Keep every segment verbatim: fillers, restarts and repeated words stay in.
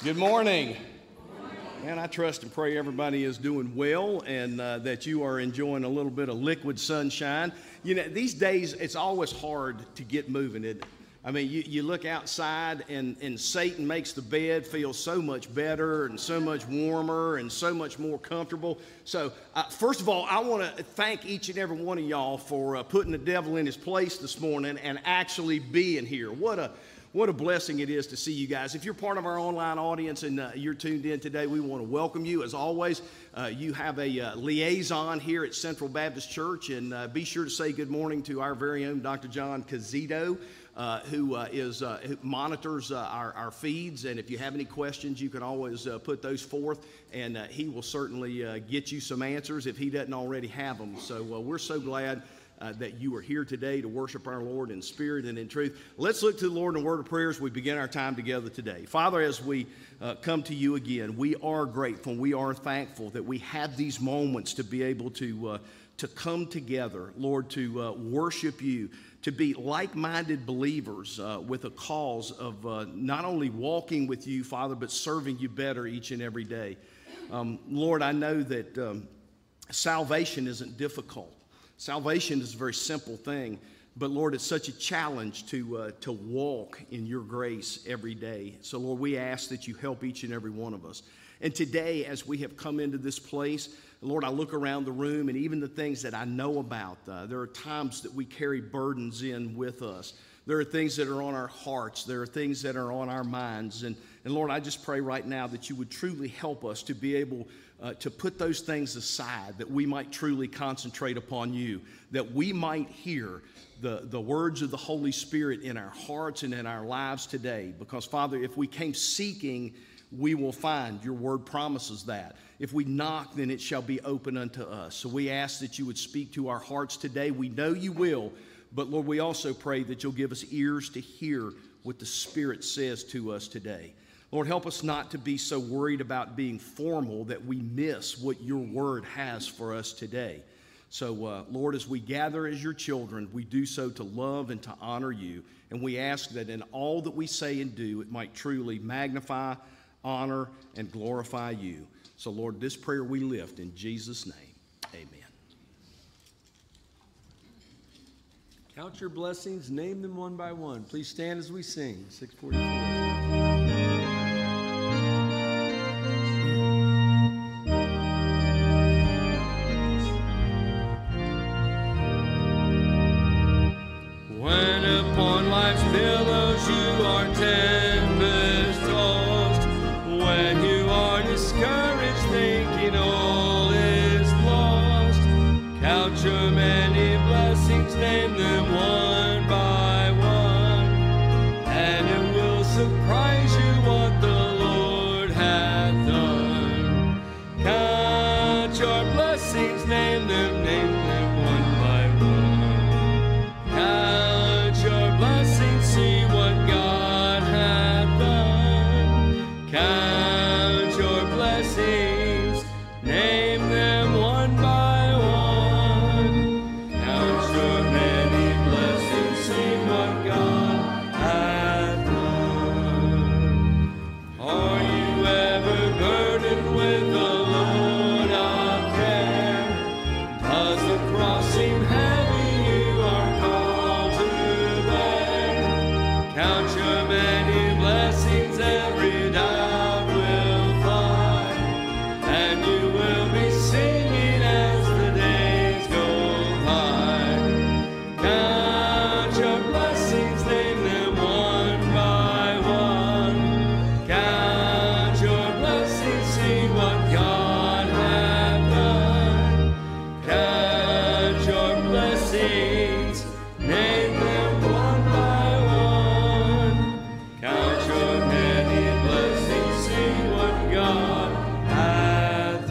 Good morning. Man, I trust and pray everybody is doing well and uh, that you are enjoying a little bit of liquid sunshine. You know, these days it's always hard to get moving, isn't it? I mean, you, you look outside and, and Satan makes the bed feel so much better and so much warmer and so much more comfortable. So, uh, first of all, I want to thank each and every one of y'all for uh, putting the devil in his place this morning and actually being here. What a What a blessing it is to see you guys. If you're part of our online audience and uh, you're tuned in today, we want to welcome you. As always, uh, you have a uh, liaison here at Central Baptist Church, and uh, be sure to say good morning to our very own Doctor John Cazito, uh, who uh, is uh, who monitors uh, our, our feeds. And if you have any questions, you can always uh, put those forth, and uh, he will certainly uh, get you some answers if he doesn't already have them. So uh, we're so glad Uh, that you are here today to worship our Lord in spirit and in truth. Let's look to the Lord in a word of prayer as we begin our time together today. Father, as we uh, come to you again, we are grateful, we are thankful that we have these moments to be able to uh, to come together, Lord, to uh, worship you, to be like-minded believers uh, with a cause of uh, not only walking with you, Father, but serving you better each and every day. Um, Lord, I know that um, salvation isn't difficult. Salvation is a very simple thing, but Lord, it's such a challenge to uh, to walk in your grace every day. So Lord, we ask that you help each and every one of us. And today, as we have come into this place, Lord, I look around the room and even the things that I know about, uh, there are times that we carry burdens in with us. There are things that are on our hearts. There are things that are on our minds. And, and Lord, I just pray right now that you would truly help us to be able uh, to put those things aside, that we might truly concentrate upon you, that we might hear the, the words of the Holy Spirit in our hearts and in our lives today. Because, Father, if we came seeking, we will find. Your word promises that. If we knock, then it shall be open unto us. So we ask that you would speak to our hearts today. We know you will. But, Lord, we also pray that you'll give us ears to hear what the Spirit says to us today. Lord, help us not to be so worried about being formal that we miss what your word has for us today. So, uh, Lord, as we gather as your children, we do so to love and to honor you. And we ask that in all that we say and do, it might truly magnify, honor, and glorify you. So, Lord, this prayer we lift in Jesus' name. Amen. Count your blessings, name them one by one. Please stand as we sing, six forty-four. When upon life's billows you are tempest tossed, when you are discouraged thinking all is lost, count your many blessings, name them one by one, and it will surprise you what the Lord hath done. Count your blessings, name them, name them one by one. Count your blessings, see what God hath done. Count your blessings, name them one by one. Count your many blessings, see what God hath done. Are you ever burdened with the load of care? Does the cross seem heavy you are called to bear? Count your many blessings, every doubt will fly, and you will be singing as the days go by. Count your blessings, name them one by one. Count your blessings, see what God hath done. Count your blessings, name them one by one. Count your many blessings, see what God hath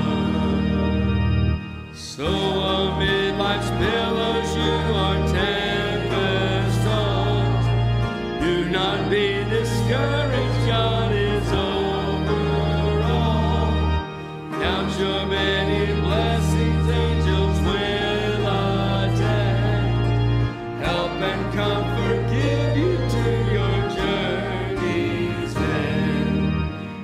done. So amid life's billows you are tempest tossed. Do not be discouraged, God is over all. Count your many blessings, angels will attend. Help and comfort give you to your journey's end.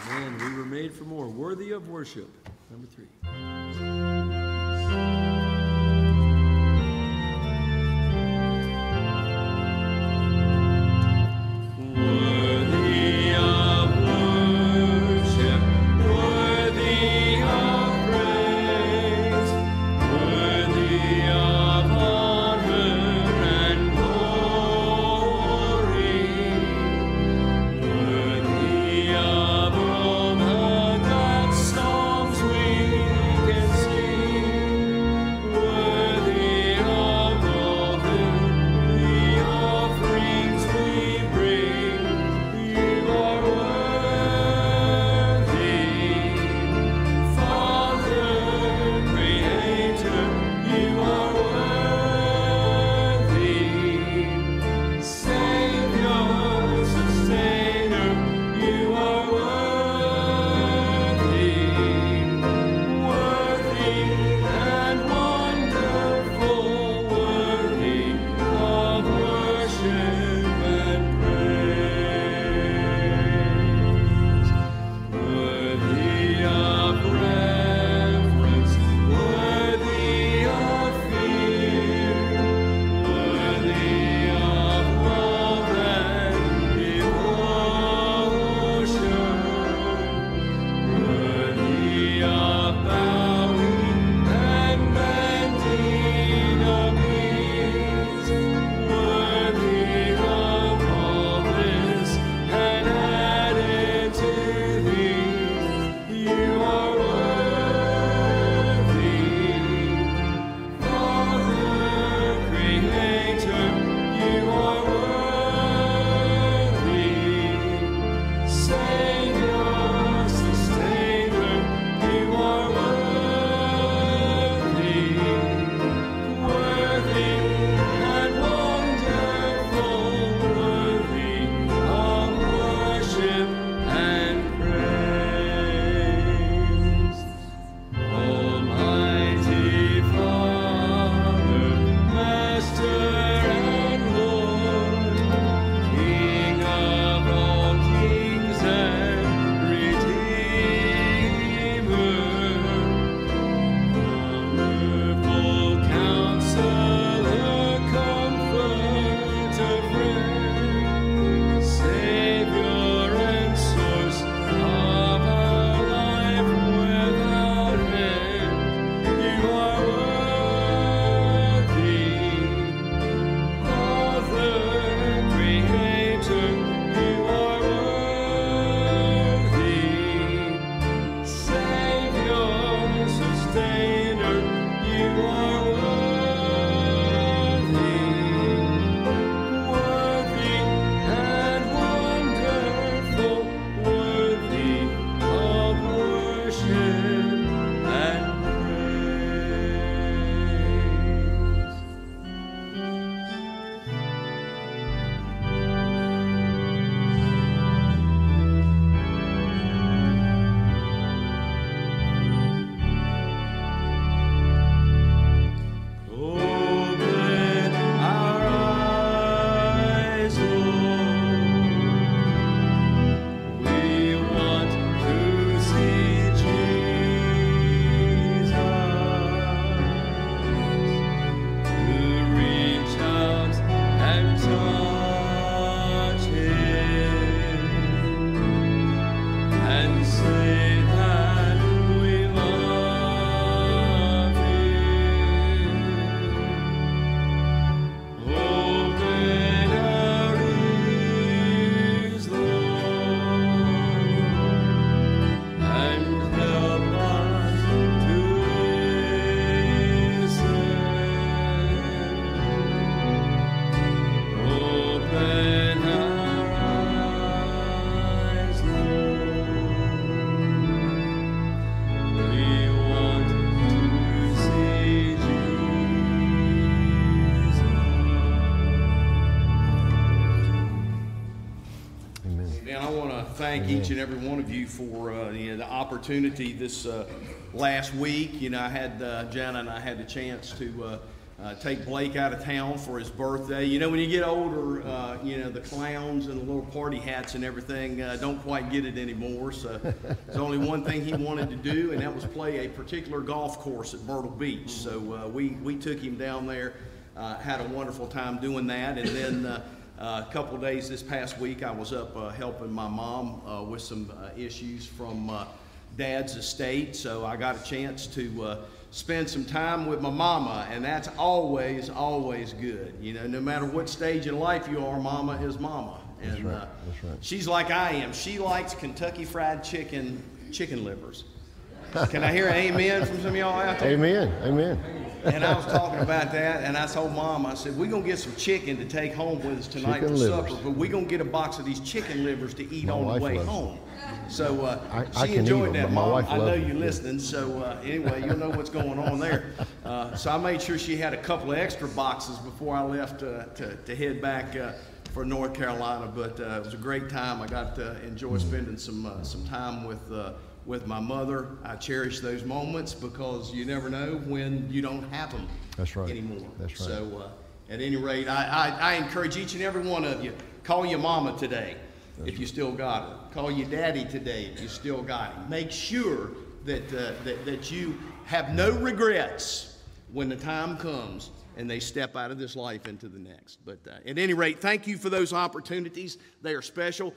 Man, we were made for more. Worthy of worship. Number three. thank each and every one of you for uh, you know, the opportunity this uh, last week. You know, I had uh, Jana and I had the chance to uh, uh, take Blake out of town for his birthday. You know, when you get older, uh, you know, the clowns and the little party hats and everything uh, don't quite get it anymore. So there's only one thing he wanted to do, and that was play a particular golf course at Myrtle Beach. So uh, we, we took him down there, uh, had a wonderful time doing that, and then uh, Uh, a couple of days this past week, I was up uh, helping my mom uh, with some uh, issues from uh, Dad's estate, so I got a chance to uh, spend some time with my mama, and that's always, always good. You know, no matter what stage in life you are, mama is mama. And That's right. uh, That's right. she's like I am. She likes Kentucky Fried Chicken, chicken livers. Can I hear an amen from some of y'all out there? Amen. Amen. And I was talking about that, and I told Mom, I said, we're going to get some chicken to take home with us tonight Chicken for livers. supper, but we're going to get a box of these chicken livers to eat My on the wife way loves home. So uh, I- I she can eat enjoyed them, that, but my Mom. wife I know loves you're them. listening, so uh, anyway, you'll know what's going on there. Uh, so I made sure she had a couple of extra boxes before I left uh, to, to head back uh, for North Carolina, but uh, it was a great time. I got to enjoy spending some, uh, some time with uh, with my mother. I cherish those moments because you never know when you don't have them That's right. anymore. That's right. So uh, at any rate, I, I, I encourage each and every one of you, call your mama today if you still got her. Call your daddy today if you still got him. Make sure that, uh, that, that you have no regrets when the time comes and they step out of this life into the next. But uh, at any rate, thank you for those opportunities. They are special.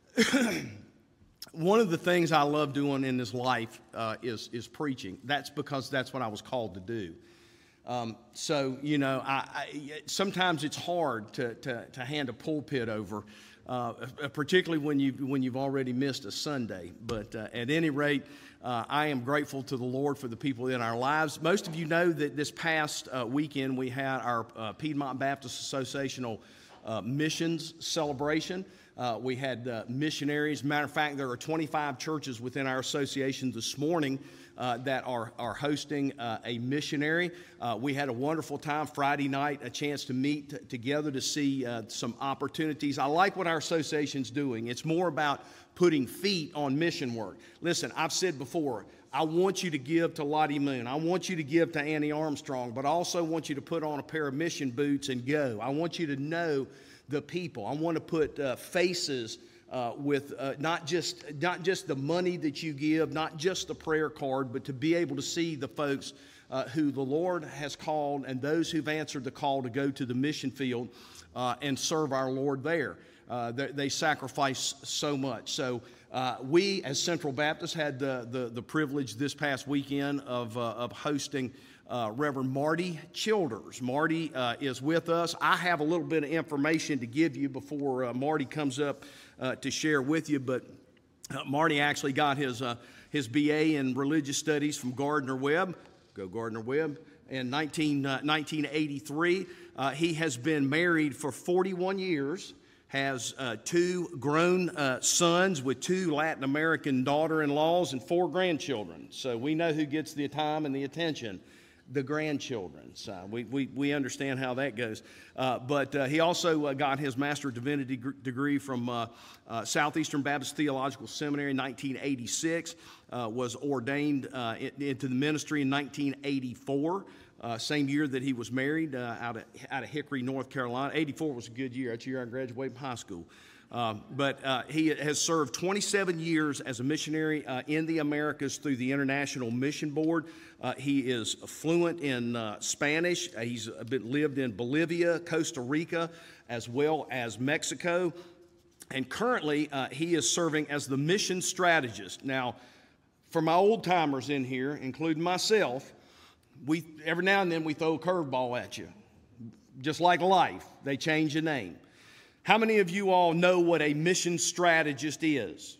One of the things I love doing in this life uh, is, is preaching. That's because that's what I was called to do. Um, so, you know, I, I, sometimes it's hard to, to, to hand a pulpit over, uh, particularly when, you, when you've already missed a Sunday. But uh, at any rate, uh, I am grateful to the Lord for the people in our lives. Most of you know that this past uh, weekend we had our uh, Piedmont Baptist Associational uh, missions celebration. Uh, we had uh, missionaries. Matter of fact, there are twenty-five churches within our association this morning uh, that are, are hosting uh, a missionary. Uh, we had a wonderful time Friday night, a chance to meet t- together to see uh, some opportunities. I like what our association's doing. It's more about putting feet on mission work. Listen, I've said before, I want you to give to Lottie Moon. I want you to give to Annie Armstrong, but I also want you to put on a pair of mission boots and go. I want you to know the people. I want to put uh, faces uh, with uh, not just not just the money that you give, not just the prayer card, but to be able to see the folks uh, who the Lord has called and those who've answered the call to go to the mission field uh, and serve our Lord there. Uh, they, they sacrifice so much. So uh, we, as Central Baptist, had the the, the privilege this past weekend of uh, of hosting Uh, Reverend Marty Childers. Marty uh, is with us. I have a little bit of information to give you before uh, Marty comes up uh, to share with you, but uh, Marty actually got his, uh, his B A in Religious Studies from Gardner-Webb. Go Gardner-Webb. In nineteen, uh, nineteen eighty-three, uh, he has been married for forty-one years, has uh, two grown uh, sons with two Latin American daughter-in-laws and four grandchildren. So we know who gets the time and the attention. The grandchildren. So we, we, we understand how that goes. Uh, but uh, he also uh, got his Master of Divinity gr- degree from uh, uh, Southeastern Baptist Theological Seminary in nineteen eighty-six, uh, was ordained uh, in, into the ministry in nineteen eighty-four, uh, same year that he was married uh, out, of, out of Hickory, North Carolina. eighty-four was a good year. That's the year I graduated from high school. Um, but uh, he has served twenty-seven years as a missionary uh, in the Americas through the International Mission Board. Uh, he is fluent in uh, Spanish. Uh, he's been, lived in Bolivia, Costa Rica, as well as Mexico. And currently, uh, he is serving as the mission strategist. Now, for my old timers in here, including myself, we every now and then we throw a curveball at you. Just like life, they change the name. How many of you all know what a mission strategist is?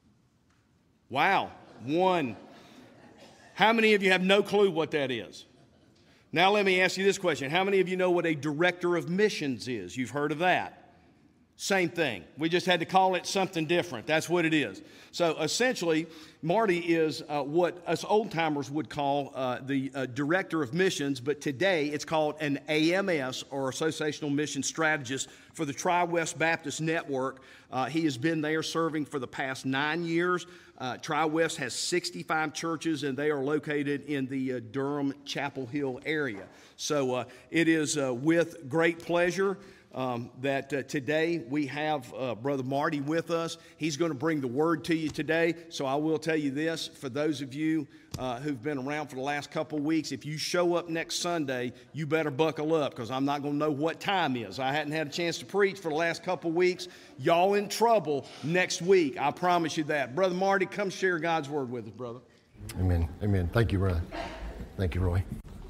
Wow, one. How many of you have no clue what that is? Now let me ask you this question. How many of you know what a director of missions is? You've heard of that. Same thing. We just had to call it something different. That's what it is. So essentially, Marty is uh, what us old-timers would call uh, the uh, Director of Missions, but today it's called an A M S, or Associational Mission Strategist, for the Tri-West Baptist Network. Uh, he has been there serving for the past nine years. Uh, Tri-West has sixty-five churches, and they are located in the uh, Durham, Chapel Hill area. So uh, it is uh, with great pleasure Um, that uh, today we have uh, Brother Marty with us. He's going to bring the word to you today. So I will tell you this, for those of you uh, who've been around for the last couple of weeks, if you show up next Sunday, you better buckle up, because I'm not going to know what time is. I hadn't had a chance to preach for the last couple of weeks. Y'all in trouble next week. I promise you that. Brother Marty, come share God's word with us, brother. Amen. Amen. Thank you, brother. Thank you, Roy.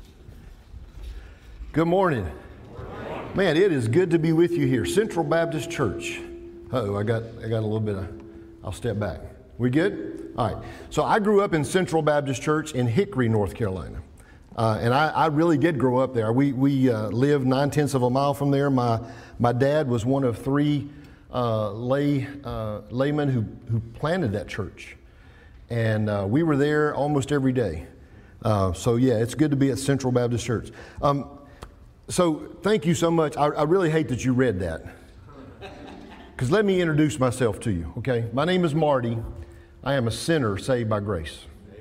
Good morning. Man, it is good to be with you here. Central Baptist Church. Uh-oh, I got, I got a little bit of, I'll step back. We good? All right. So I grew up in Central Baptist Church in Hickory, North Carolina. Uh, and I, I really did grow up there. We, we uh, lived nine-tenths of a mile from there. My, my dad was one of three uh, lay, uh, laymen who, who planted that church. And uh, we were there almost every day. Uh, so yeah, it's good to be at Central Baptist Church. Um, So thank you so much. I, I really hate that you read that. Because let me introduce myself to you, okay? My name is Marty. I am a sinner saved by grace.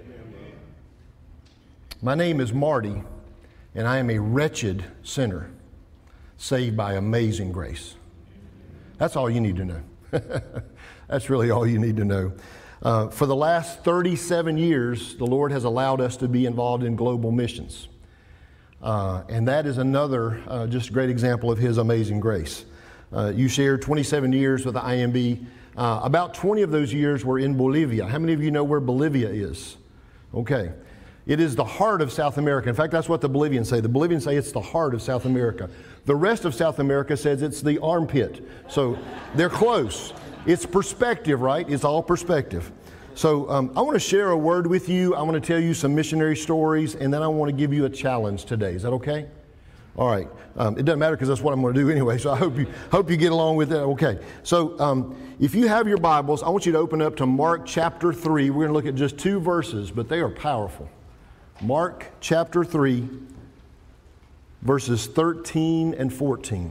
My name is Marty, and I am a wretched sinner saved by amazing grace. That's all you need to know. That's really all you need to know. Uh, for the last thirty-seven years, the Lord has allowed us to be involved in global missions. Uh, and that is another uh, just great example of His amazing grace. Uh, you shared twenty-seven years with the I M B. Uh, about twenty of those years were in Bolivia. How many of you know where Bolivia is? Okay. It is the heart of South America. In fact, that's what the Bolivians say. The Bolivians say it's the heart of South America. The rest of South America says it's the armpit. So they're close. It's perspective, right? It's all perspective. So um, I want to share a word with you. I want to tell you some missionary stories, and then I want to give you a challenge today. Is that okay? All right. Um, it doesn't matter, because that's what I'm going to do anyway, so I hope you hope you get along with it. Okay. So um, if you have your Bibles, I want you to open up to Mark chapter three. We're going to look at just two verses, but they are powerful. Mark chapter three, verses thirteen and fourteen.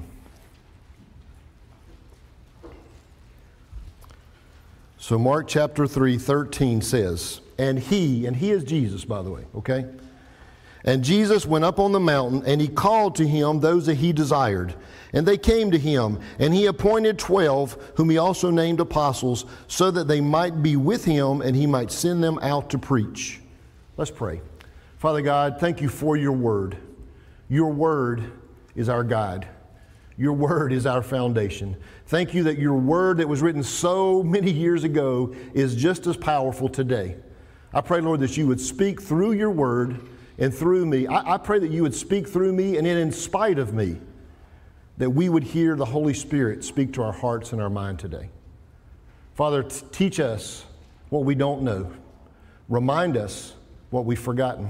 So Mark chapter three, thirteen says, and he, and he is Jesus, by the way, okay? And Jesus went up on the mountain, and he called to him those that he desired. And they came to him, and he appointed twelve, whom he also named apostles, so that they might be with him, and he might send them out to preach. Let's pray. Father God, thank you for your word. Your word is our guide. Your word is our foundation. Thank you that your word that was written so many years ago is just as powerful today. I pray, Lord, that you would speak through your word and through me. I, I pray that you would speak through me, and in spite of me, that we would hear the Holy Spirit speak to our hearts and our mind today. Father, t- teach us what we don't know. Remind us what we've forgotten.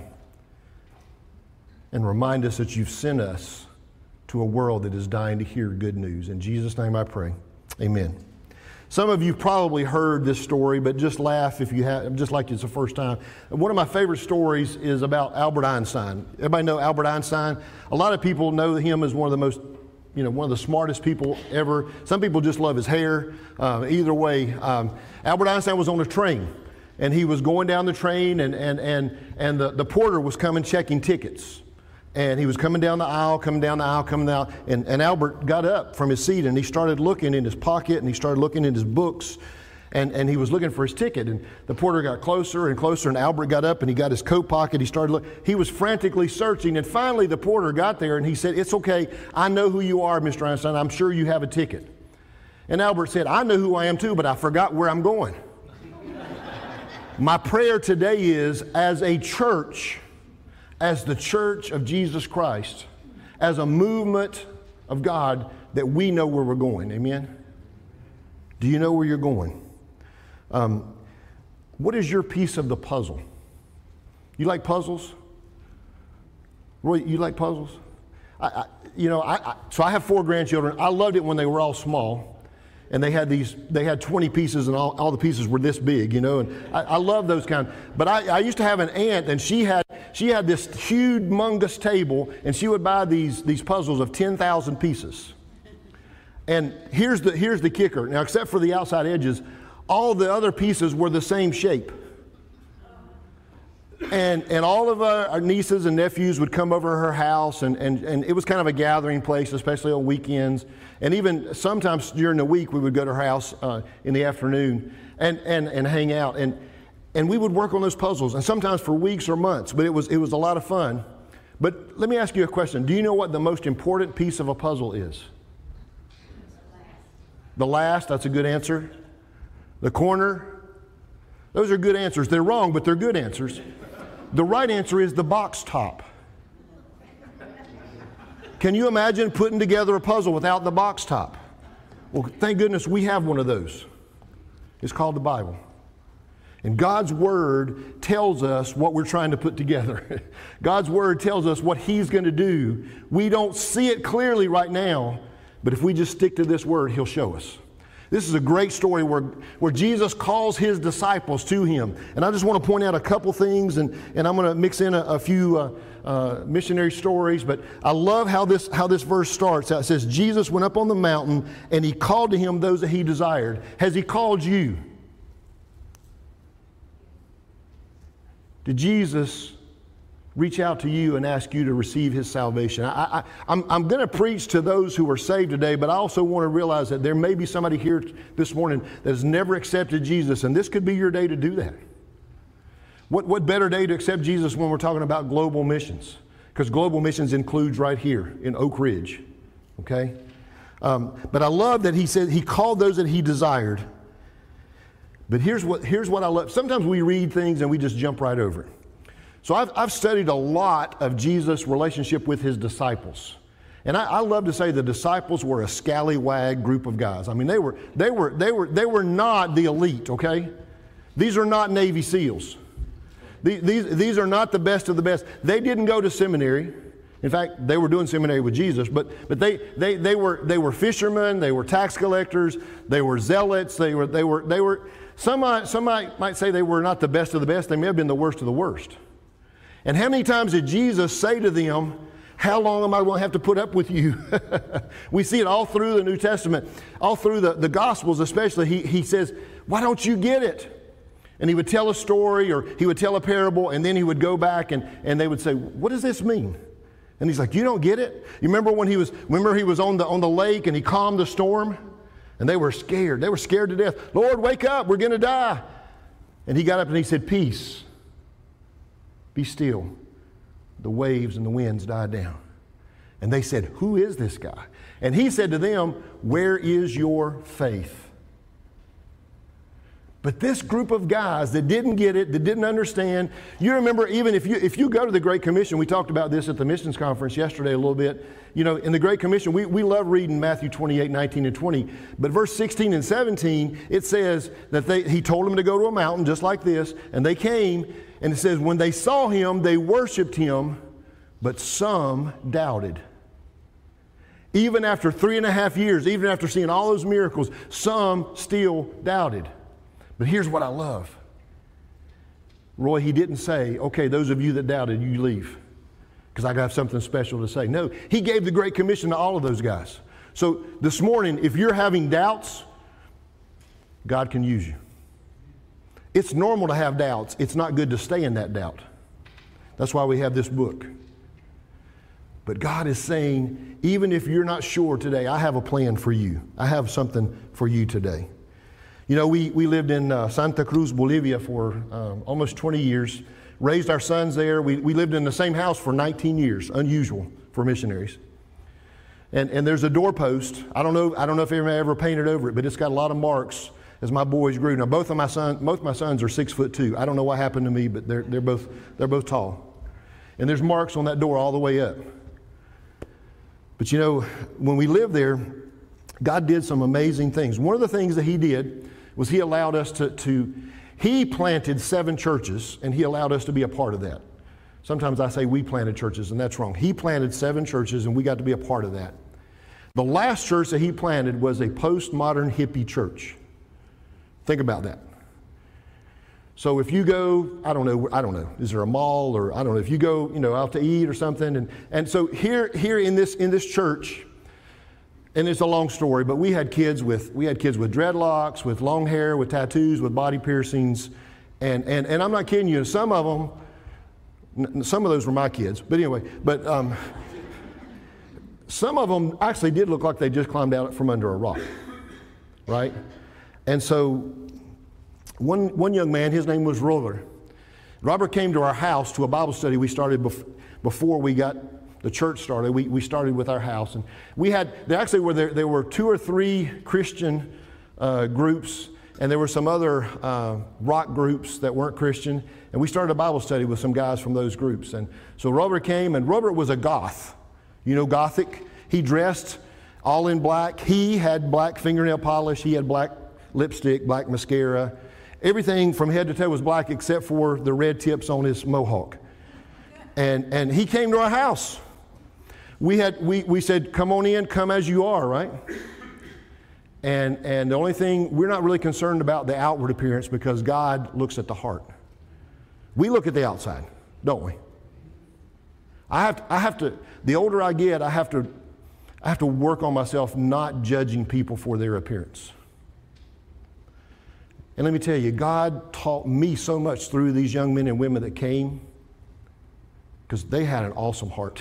And remind us that you've sent us to a world that is dying to hear good news. In Jesus' name I pray. Amen. Some of you probably heard this story, but just laugh if you have, just like it's the first time. One of my favorite stories is about Albert Einstein. Everybody know Albert Einstein? A lot of people know him as one of the most, you know, one of the smartest people ever. Some people just love his hair. Uh, either way, um, Albert Einstein was on a train, and he was going down the train, and, and, and, and the, the porter was coming checking tickets. And he was coming down the aisle, coming down the aisle, coming down, and, and Albert got up from his seat, and he started looking in his pocket, and he started looking in his books, and, and he was looking for his ticket. And the porter got closer and closer, and Albert got up, and he got his coat pocket. He started looking. He was frantically searching, and finally the porter got there, and he said, "It's okay. I know who you are, Mister Einstein. I'm sure you have a ticket." And Albert said, "I know who I am too, but I forgot where I'm going." My prayer today is, as a church, as the Church of Jesus Christ, as a movement of God, that we know where we're going. Amen? Do you know where you're going? Um, what is your piece of the puzzle? You like puzzles? Roy, you like puzzles? I, I, you know, I, I, so I have four grandchildren. I loved it when they were all small. and they had these, they had twenty pieces, and all, all the pieces were this big, you know, and I, I love those kind. But I, I used to have an aunt, and she had, she had this huge, humongous table, and she would buy these, these puzzles of ten thousand pieces. And here's the, here's the kicker. Now, except for the outside edges, all the other pieces were the same shape. And, and all of our, our nieces and nephews would come over to her house, and, and, and it was kind of a gathering place, especially on weekends. And even sometimes during the week, we would go to her house uh, in the afternoon and, and, and hang out. And, and we would work on those puzzles, and sometimes for weeks or months, but it was, it was a lot of fun. But let me ask you a question. Do you know what the most important piece of a puzzle is? The last, that's a good answer. The corner, those are good answers. They're wrong, but they're good answers. The right answer is the box top. Can you imagine putting together a puzzle without the box top? Well, thank goodness we have one of those. It's called the Bible. And God's Word tells us what we're trying to put together. God's Word tells us what He's going to do. We don't see it clearly right now, but if we just stick to this Word, He'll show us. This is a great story where, where Jesus calls His disciples to Him. And I just want to point out a couple things, and, and I'm going to mix in a, a few uh, uh, missionary stories. But I love how this, how this verse starts. It says, Jesus went up on the mountain, and He called to Him those that He desired. Has He called you? Did Jesus reach out to you and ask you to receive His salvation? I, I, I'm, I'm going to preach to those who are saved today, but I also want to realize that there may be somebody here this morning that has never accepted Jesus, and this could be your day to do that. What, what better day to accept Jesus when we're talking about global missions? Because global missions includes right here in Oak Ridge, okay? Um, but I love that He said He called those that He desired. But here's what, here's what I love. Sometimes we read things and we just jump right over it. So I've, I've studied a lot of Jesus' relationship with His disciples. And I, I love to say the disciples were a scallywag group of guys. I mean, they were, they were, they were, they were not the elite, okay? These are not Navy SEALs. These, these, these are not the best of the best. They didn't go to seminary. In fact, they were doing seminary with Jesus, but, but they, they, they, were, they were fishermen, they were tax collectors, they were zealots, they were, they were, they were some, might, some might, might say they were not the best of the best. They may have been the worst of the worst. And how many times did Jesus say to them, how long am I going to have to put up with you? We see it all through the New Testament, all through the, the Gospels especially. He, he says, why don't you get it? And He would tell a story, or He would tell a parable, and then He would go back and, and they would say, what does this mean? And He's like, you don't get it? You remember when He was, remember He was on the, on the lake and He calmed the storm? And they were scared. They were scared to death. Lord, wake up, we're going to die. And He got up and He said, peace. Be still. The waves and the winds died down. And they said, who is this guy? And He said to them, where is your faith? But this group of guys that didn't get it, that didn't understand, you remember even if you, if you go to the Great Commission, we talked about this at the missions conference yesterday a little bit. You know, in the Great Commission, we, we love reading Matthew twenty-eight, nineteen, and twenty. But verse sixteen and seventeen, it says that they, He told them to go to a mountain just like this, and they came, and it says, when they saw Him, they worshiped Him, but some doubted. Even after three and a half years, even after seeing all those miracles, some still doubted. But here's what I love. Roy, He didn't say, okay, those of you that doubted, you leave, because I got something special to say. No, He gave the Great Commission to all of those guys. So this morning, if you're having doubts, God can use you. It's normal to have doubts. It's not good to stay in that doubt. That's why we have this book. But God is saying, even if you're not sure today, I have a plan for you. I have something for you today. You know, we, we lived in uh, Santa Cruz, Bolivia for um, almost twenty years, raised our sons there. We, we lived in the same house for nineteen years, unusual for missionaries. And, and there's a doorpost. I don't know, I don't know if anybody ever painted over it, but it's got a lot of marks as my boys grew. Now, both of my sons, both my sons are six foot two. I don't know what happened to me, but they're, they're, both, they're both tall. And there's marks on that door all the way up. But you know, when we lived there, God did some amazing things. One of the things that He did was He allowed us to, to, He planted seven churches, and He allowed us to be a part of that. Sometimes I say we planted churches, and that's wrong. He planted seven churches, and we got to be a part of that. The last church that he planted was a postmodern hippie church. Think about that. So if you go, I don't know, I don't know, is there a mall or I don't know, if you go, you know, out to eat or something, and, and so here here in this in this church, and it's a long story, but we had kids with we had kids with dreadlocks, with long hair, with tattoos, with body piercings, and and and I'm not kidding you. Some of them, some of those were my kids, but anyway, but um, some of them actually did look like they just climbed out from under a rock, right? And so one one young man, his name was Robert. Robert came to our house to a Bible study we started bef- before we got the church started. We, we started with our house, and we had there actually were there, there were two or three Christian uh, groups, and there were some other uh, rock groups that weren't Christian, and we started a Bible study with some guys from those groups. And so Robert came, and Robert was a goth. You know, gothic. He dressed all in black. He had black fingernail polish. He had black lipstick, black mascara. Everything from head to toe was black except for the red tips on his mohawk. And and he came to our house. We had we we said, come on in, come as you are, right? And and the only thing, we're not really concerned about the outward appearance because God looks at the heart. We look at the outside, don't we? I have to, I have to, the older I get, I have to I have to work on myself not judging people for their appearance. And let me tell you, God taught me so much through these young men and women that came because they had an awesome heart.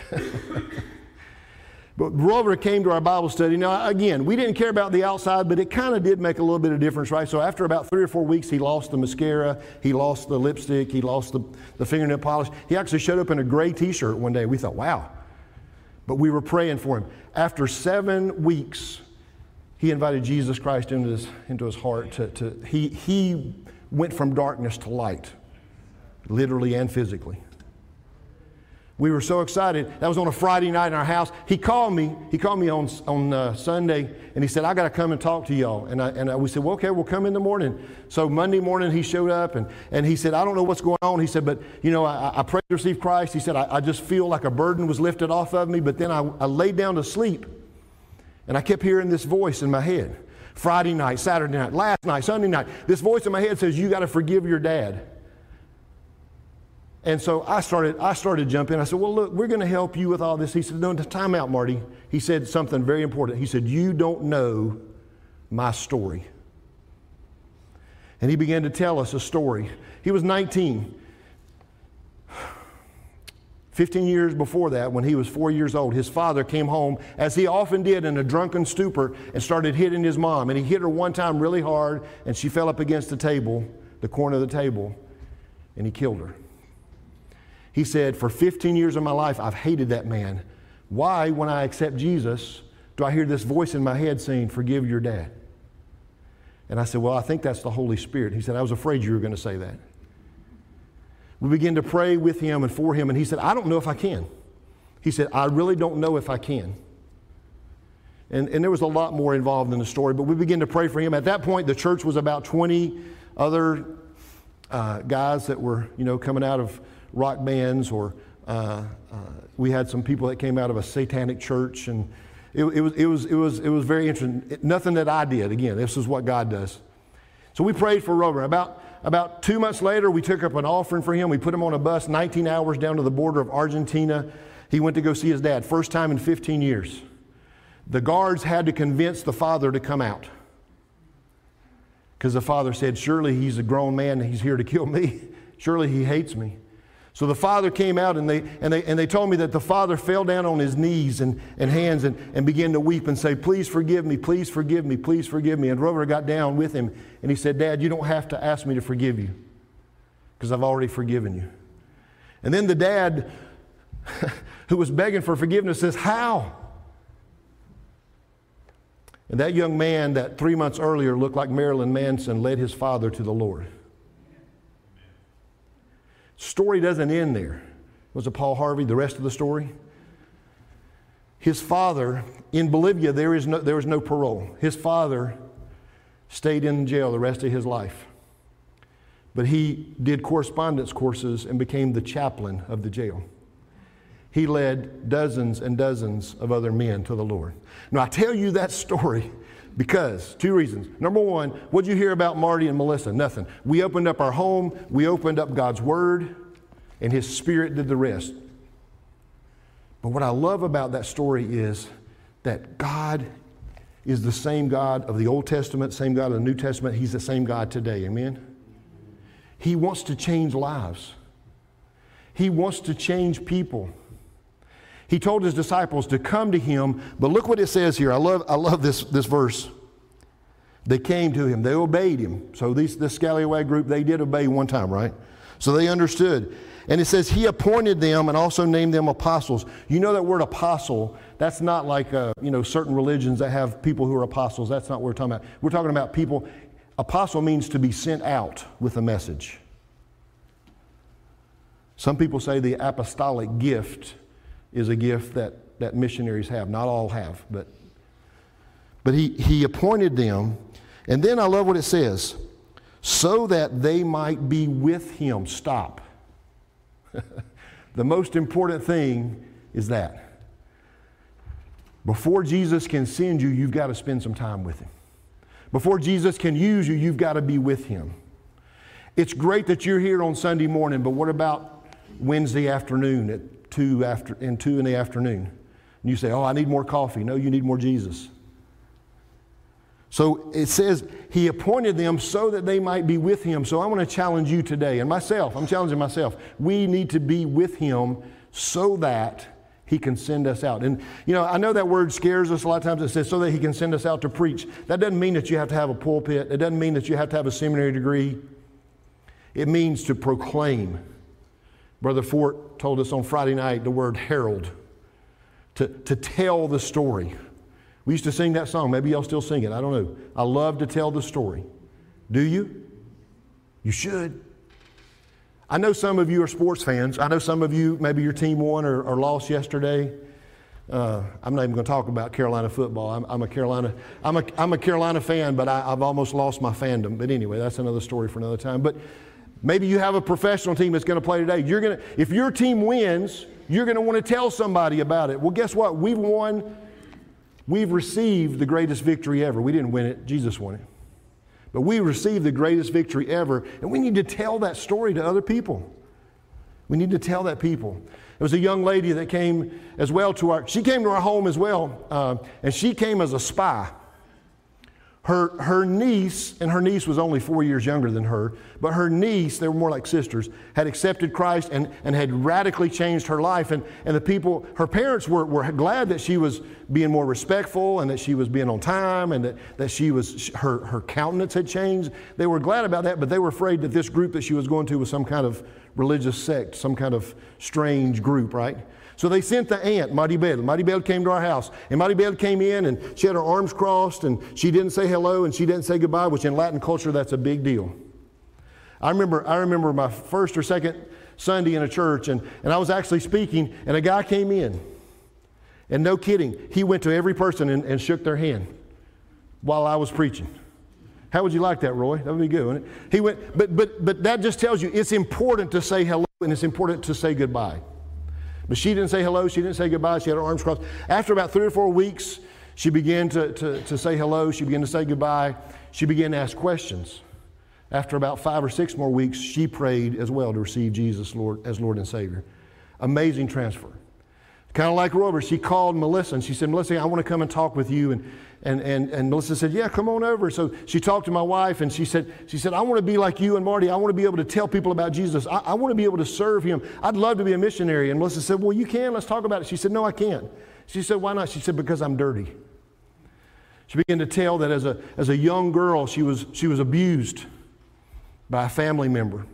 But Robert came to our Bible study. Now, again, we didn't care about the outside, but it kind of did make a little bit of difference, right? So after about three or four weeks, he lost the mascara, he lost the lipstick, he lost the, the fingernail polish. He actually showed up in a gray T-shirt one day. We thought, wow. But we were praying for him. After seven weeks, he invited Jesus Christ into his, into his heart. To, to, he, he went from darkness to light, literally and physically. We were so excited. That was on a Friday night in our house. He called me. He called me on on uh, Sunday, and he said, "I got to come and talk to y'all." And I, and I, we said, "Well, okay, we'll come in the morning." So Monday morning, he showed up, and, and he said, "I don't know what's going on." He said, "But you know, I, I prayed to receive Christ." He said, I, "I just feel like a burden was lifted off of me, but then I, I laid down to sleep, and I kept hearing this voice in my head. Friday night, Saturday night, last night, Sunday night. This voice in my head says, 'You got to forgive your dad.'" And so I started, I started jumping. I said, "Well, look, we're going to help you with all this." He said, "No, time out, Marty." He said something very important. He said, "You don't know my story." And he began to tell us a story. He was nineteen. fifteen years before that, when he was four years old, his father came home, as he often did, in a drunken stupor and started hitting his mom. And he hit her one time really hard, and she fell up against the table, the corner of the table, and he killed her. He said, "For fifteen years of my life, I've hated that man. Why, when I accept Jesus, do I hear this voice in my head saying, 'Forgive your dad'?" And I said, "Well, I think that's the Holy Spirit." He said, "I was afraid you were going to say that." We began to pray with him and for him, and he said, "I don't know if I can." He said, "I really don't know if I can." And, and there was a lot more involved in the story, but we began to pray for him. At that point, the church was about twenty other uh, guys that were, you know, coming out of rock bands, or uh, uh, we had some people that came out of a satanic church, and it, it was it was it was it was very interesting. It, nothing that I did. Again, this is what God does. So we prayed for Robert. About about two months later, we took up an offering for him. We put him on a bus, nineteen hours down to the border of Argentina. He went to go see his dad, first time in fifteen years. The guards had to convince the father to come out, because the father said, "Surely he's a grown man and he's here to kill me. Surely he hates me." So the father came out, and they and they and they told me that the father fell down on his knees and, and hands and, and began to weep and say, "Please forgive me, please forgive me, please forgive me." And Robert got down with him, and he said, "Dad, you don't have to ask me to forgive you, because I've already forgiven you." And then the dad, who was begging for forgiveness, says, "How?" And that young man that three months earlier looked like Marilyn Manson led his father to the Lord. Story doesn't end there. Was it Paul Harvey, the rest of the story? His father, in Bolivia, there is no, there was no parole. His father stayed in jail the rest of his life. But he did correspondence courses and became the chaplain of the jail. he led dozens and dozens of other men to the Lord. Now, I tell you that story because, two reasons. Number one, what'd you hear about Marty and Melissa? Nothing. We opened up our home, we opened up God's Word, and His Spirit did the rest. But what I love about that story is that God is the same God of the Old Testament, same God of the New Testament. He's the same God today. Amen? He wants to change lives. He wants to change people. He told His disciples to come to Him, but look what it says here. I love, I love this, this verse. They came to Him. They obeyed Him. So these, this scallywag group, they did obey one time, right? So they understood. And it says He appointed them and also named them apostles. You know that word apostle, that's not like uh, you know certain religions that have people who are apostles. That's not what we're talking about. We're talking about people. Apostle means to be sent out with a message. Some people say the apostolic gift is a gift that, that missionaries have. Not all have, but, but he, he appointed them. And then I love what it says, so that they might be with Him. Stop. The most important thing is that before Jesus can send you, you've got to spend some time with Him. Before Jesus can use you, you've got to be with Him. It's great that you're here on Sunday morning, but what about Wednesday afternoon at two after and two in the afternoon? And you say, "Oh, I need more coffee." No, you need more Jesus. So it says He appointed them so that they might be with Him. So I want to challenge you today, and myself, I'm challenging myself. We need to be with Him so that He can send us out. And, you know, I know that word scares us a lot of times. It says so that He can send us out to preach. That doesn't mean that you have to have a pulpit. It doesn't mean that you have to have a seminary degree. It means to proclaim. Brother Fort told us on Friday night the word herald, to, to tell the story. We used to sing that song. Maybe y'all still sing it. I don't know. I love to tell the story. Do you? You should. I know some of you are sports fans. I know some of you, maybe your team won or, or lost yesterday. Uh, I'm not even going to talk about Carolina football. I'm, I'm a Carolina, I'm a, I'm a Carolina fan, but I, I've almost lost my fandom. But anyway, that's another story for another time. But maybe you have a professional team that's going to play today. You're going to, if your team wins, you're going to want to tell somebody about it. Well, guess what? We've won. We've received the greatest victory ever. We didn't win it. Jesus won it. But we received the greatest victory ever, and we need to tell that story to other people. We need to tell that people. There was a young lady that came as well to our, she came to our home as well, uh, and she came as a spy. Her, her niece, and her niece was only four years younger than her, but her niece, they were more like sisters, had accepted Christ and, and had radically changed her life. And, and the people, her parents were, were glad that she was being more respectful and that she was being on time and that, that she was, her, her countenance had changed. They were glad about that, but they were afraid that this group that she was going to was some kind of religious sect, some kind of strange group, right? So they sent the aunt, Maribel. Maribel came to our house. And Maribel came in and she had her arms crossed and she didn't say hello and she didn't say goodbye, which in Latin culture, that's a big deal. I remember, I remember my first or second Sunday in a church and, and I was actually speaking and a guy came in. And no kidding, he went to every person and, and shook their hand while I was preaching. How would you like that, Roy? That would be good, wouldn't it? He went, but, but, but that just tells you it's important to say hello and it's important to say goodbye. But she didn't say hello. She didn't say goodbye. She had her arms crossed. After about three or four weeks, she began to, to, to say hello. She began to say goodbye. She began to ask questions. After about five or six more weeks, she prayed as well to receive Jesus Lord as Lord and Savior. Amazing transfer. Kind of like Robert, she called Melissa and she said, Melissa, I want to come and talk with you. And, and, and, and Melissa said, yeah, come on over. So she talked to my wife and she said, she said, I want to be like you and Marty. I want to be able to tell people about Jesus. I, I want to be able to serve Him. I'd love to be a missionary. And Melissa said, well, you can. Let's talk about it. She said, no, I can't. She said, why not? She said, because I'm dirty. She began to tell that as a, as a young girl, she was, she was abused by a family member.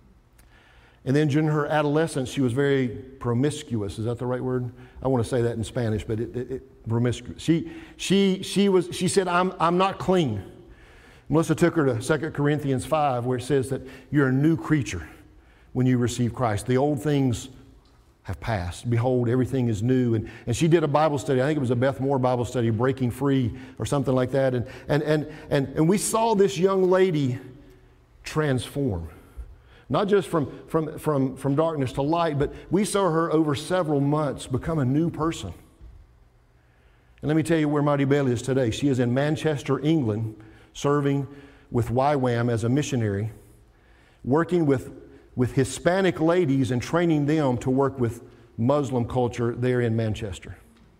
And then during her adolescence, she was very promiscuous. Is that the right word? I want to say that in Spanish, but it, it, it promiscuous. She, she, she, was, she said, I'm, I'm not clean. Melissa took her to Second Corinthians five, where it says that you're a new creature when you receive Christ. The old things have passed. Behold, everything is new. And, and she did a Bible study. I think it was a Beth Moore Bible study, Breaking Free or something like that. And, and, and, and, and we saw this young lady transform. Not just from, from, from, from darkness to light, but we saw her over several months become a new person. And let me tell you where Mighty Belle is today. She is in Manchester, England, serving with Y WAM as a missionary, working with, with Hispanic ladies and training them to work with Muslim culture there in Manchester.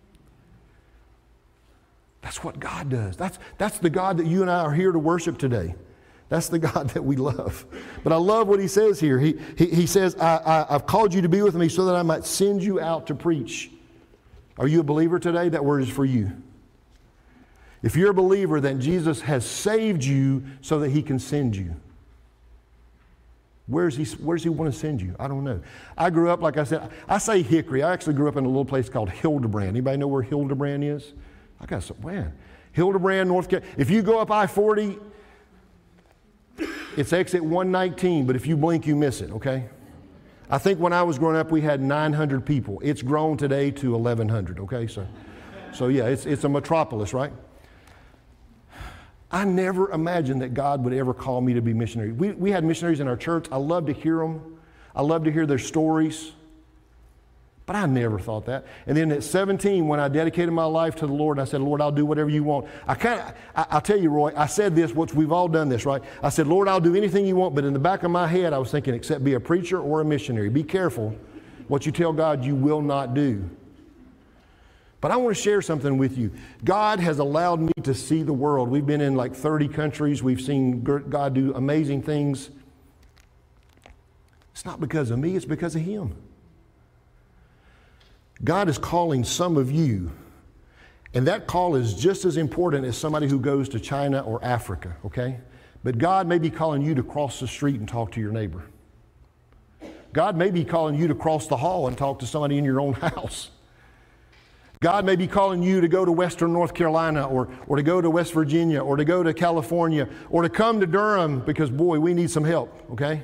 That's what God does. That's, that's the God that you and I are here to worship today. That's the God that we love. But I love what he says here. He, he, he says, I, I, I've called you to be with me so that I might send you out to preach. Are you a believer today? That word is for you. If you're a believer, then Jesus has saved you so that he can send you. Where's he, where does he want to send you? I don't know. I grew up, like I said, I say Hickory. I actually grew up in a little place called Hildebrand. Anybody know where Hildebrand is? I got some, man. Hildebrand, North Carolina. If you go up I forty, it's exit one nineteen, but if you blink, you miss it, okay? I think when I was growing up, we had nine hundred people. It's grown today to eleven hundred, okay? So, so yeah, it's, it's a metropolis, right? I never imagined that God would ever call me to be missionary. We, we had missionaries in our church. I love to hear them. I love to hear their stories. But I never thought that. And then at seventeen, when I dedicated my life to the Lord, and I said, Lord, I'll do whatever you want. I kind of, I'll tell you, Roy, I said this, which we've all done this, right? I said, Lord, I'll do anything you want. But in the back of my head, I was thinking, except be a preacher or a missionary. Be careful what you tell God you will not do. But I want to share something with you. God has allowed me to see the world. We've been in like thirty countries. We've seen God do amazing things. It's not because of me, it's because of him. God is calling some of you, and that call is just as important as somebody who goes to China or Africa, okay? But God may be calling you to cross the street and talk to your neighbor. God may be calling you to cross the hall and talk to somebody in your own house. God may be calling you to go to Western North Carolina or, or to go to West Virginia or to go to California or to come to Durham because, boy, we need some help, okay?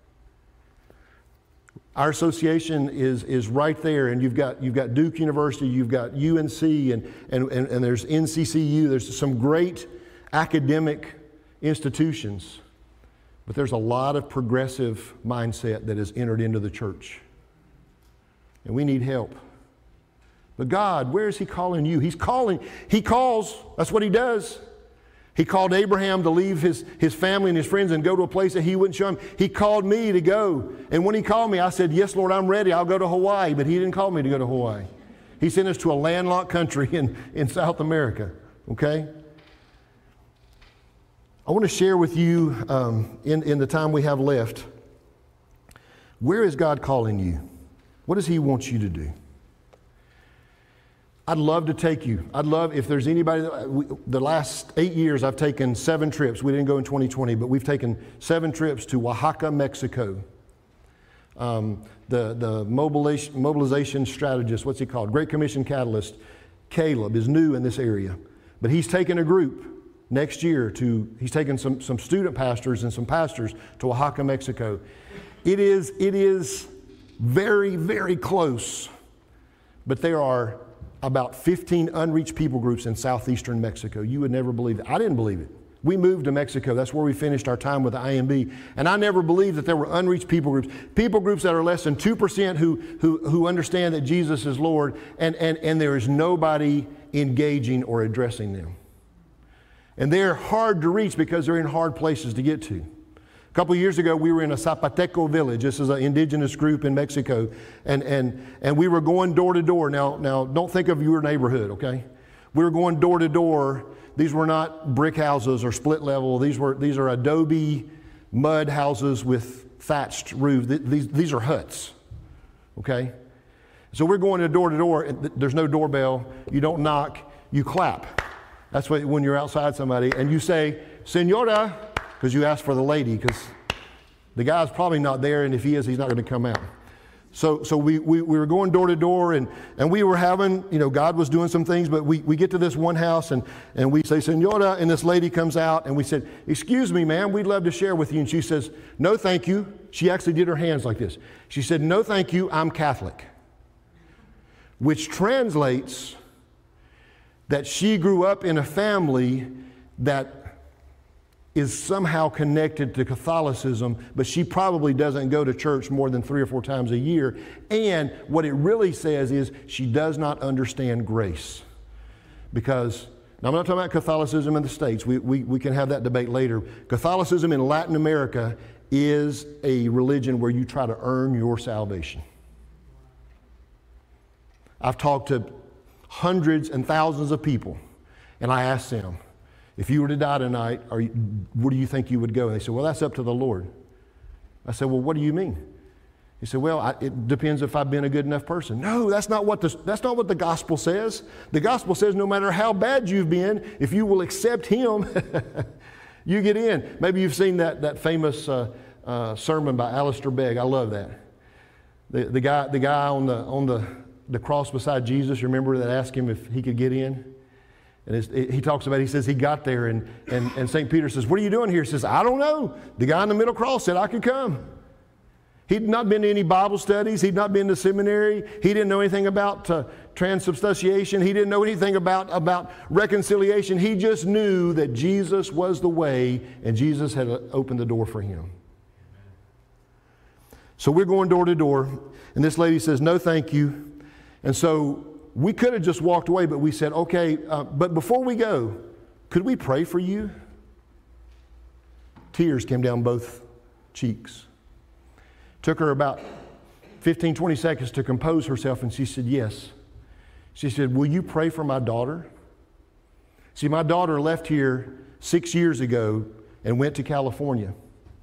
Our association is, is right there, and you've got, you've got Duke University, you've got U N C, and, and, and, and there's N C C U. There's some great academic institutions, but there's a lot of progressive mindset that has entered into the church, and we need help. But God, where is he calling you? He's calling. He calls. That's what he does. He called Abraham to leave his, his family and his friends and go to a place that he wouldn't show him. He called me to go. And when he called me, I said, yes, Lord, I'm ready. I'll go to Hawaii. But he didn't call me to go to Hawaii. He sent us to a landlocked country in, in South America, okay? I want to share with you um, in, in the time we have left, where is God calling you? What does he want you to do? I'd love to take you. I'd love, if there's anybody, that, we, the last eight years I've taken seven trips. We didn't go in twenty twenty, but we've taken seven trips to Oaxaca, Mexico. Um, the the mobilization, mobilization strategist, what's he called? Great Commission Catalyst, Caleb, is new in this area. But he's taken a group next year to, he's taken some, some student pastors and some pastors to Oaxaca, Mexico. It is, it is very, very close, but there are about fifteen unreached people groups in southeastern Mexico. You would never believe it. I didn't believe it. We moved to Mexico. That's where we finished our time with the I M B. And I never believed that there were unreached people groups. People groups that are less than two percent who, who, who understand that Jesus is Lord, and, and, and there is nobody engaging or addressing them. And they're hard to reach because they're in hard places to get to. A couple of years ago, we were in a Zapoteco village. This is an indigenous group in Mexico. And, and, and we were going door to door. Now, now, don't think of your neighborhood, okay? We were going door to door. These were not brick houses or split level. These were, these are adobe mud houses with thatched roof. These, these are huts, okay? So we're going to door to door. And there's no doorbell. You don't knock. You clap. That's what, when you're outside somebody. And you say, Senora, because you asked for the lady, because the guy's probably not there, and if he is, he's not going to come out. So so we, we, we were going door to door, and, and we were having, you know, God was doing some things, but we, we get to this one house, and, and we say, Senora, and this lady comes out, and we said, excuse me, ma'am, we'd love to share with you. And she says, no, thank you. She actually did her hands like this. She said, no, thank you, I'm Catholic. Which translates that she grew up in a family that is somehow connected to Catholicism, but she probably doesn't go to church more than three or four times a year. And what it really says is she does not understand grace. Because, now I'm not talking about Catholicism in the States. We, we, we can have that debate later. Catholicism in Latin America is a religion where you try to earn your salvation. I've talked to hundreds and thousands of people, and I asked them, if you were to die tonight, are you, where do you think you would go? And they said, well, that's up to the Lord. I said, well, what do you mean? He said, well, I, it depends if I've been a good enough person. No, that's not what the, that's not what the gospel says. The gospel says no matter how bad you've been, if you will accept Him, you get in. Maybe you've seen that, that famous uh, uh, sermon by Alistair Begg. I love that. The, the guy, the guy on, the, on the, the cross beside Jesus, you remember that asked him if he could get in? And it, he talks about, he says he got there and, and, and Saint Peter says, what are you doing here? He says, I don't know. The guy in the middle cross said I could come. He'd not been to any Bible studies. He'd not been to seminary. He didn't know anything about uh, transubstantiation. He didn't know anything about, about reconciliation. He just knew that Jesus was the way and Jesus had opened the door for him. So we're going door to door and this lady says, no, thank you. And so we could have just walked away, but we said, okay, uh, but before we go, could we pray for you? Tears came down both cheeks. Took her about fifteen, twenty seconds to compose herself, and she said, yes. She said, will you pray for my daughter? See, my daughter left here six years ago and went to California.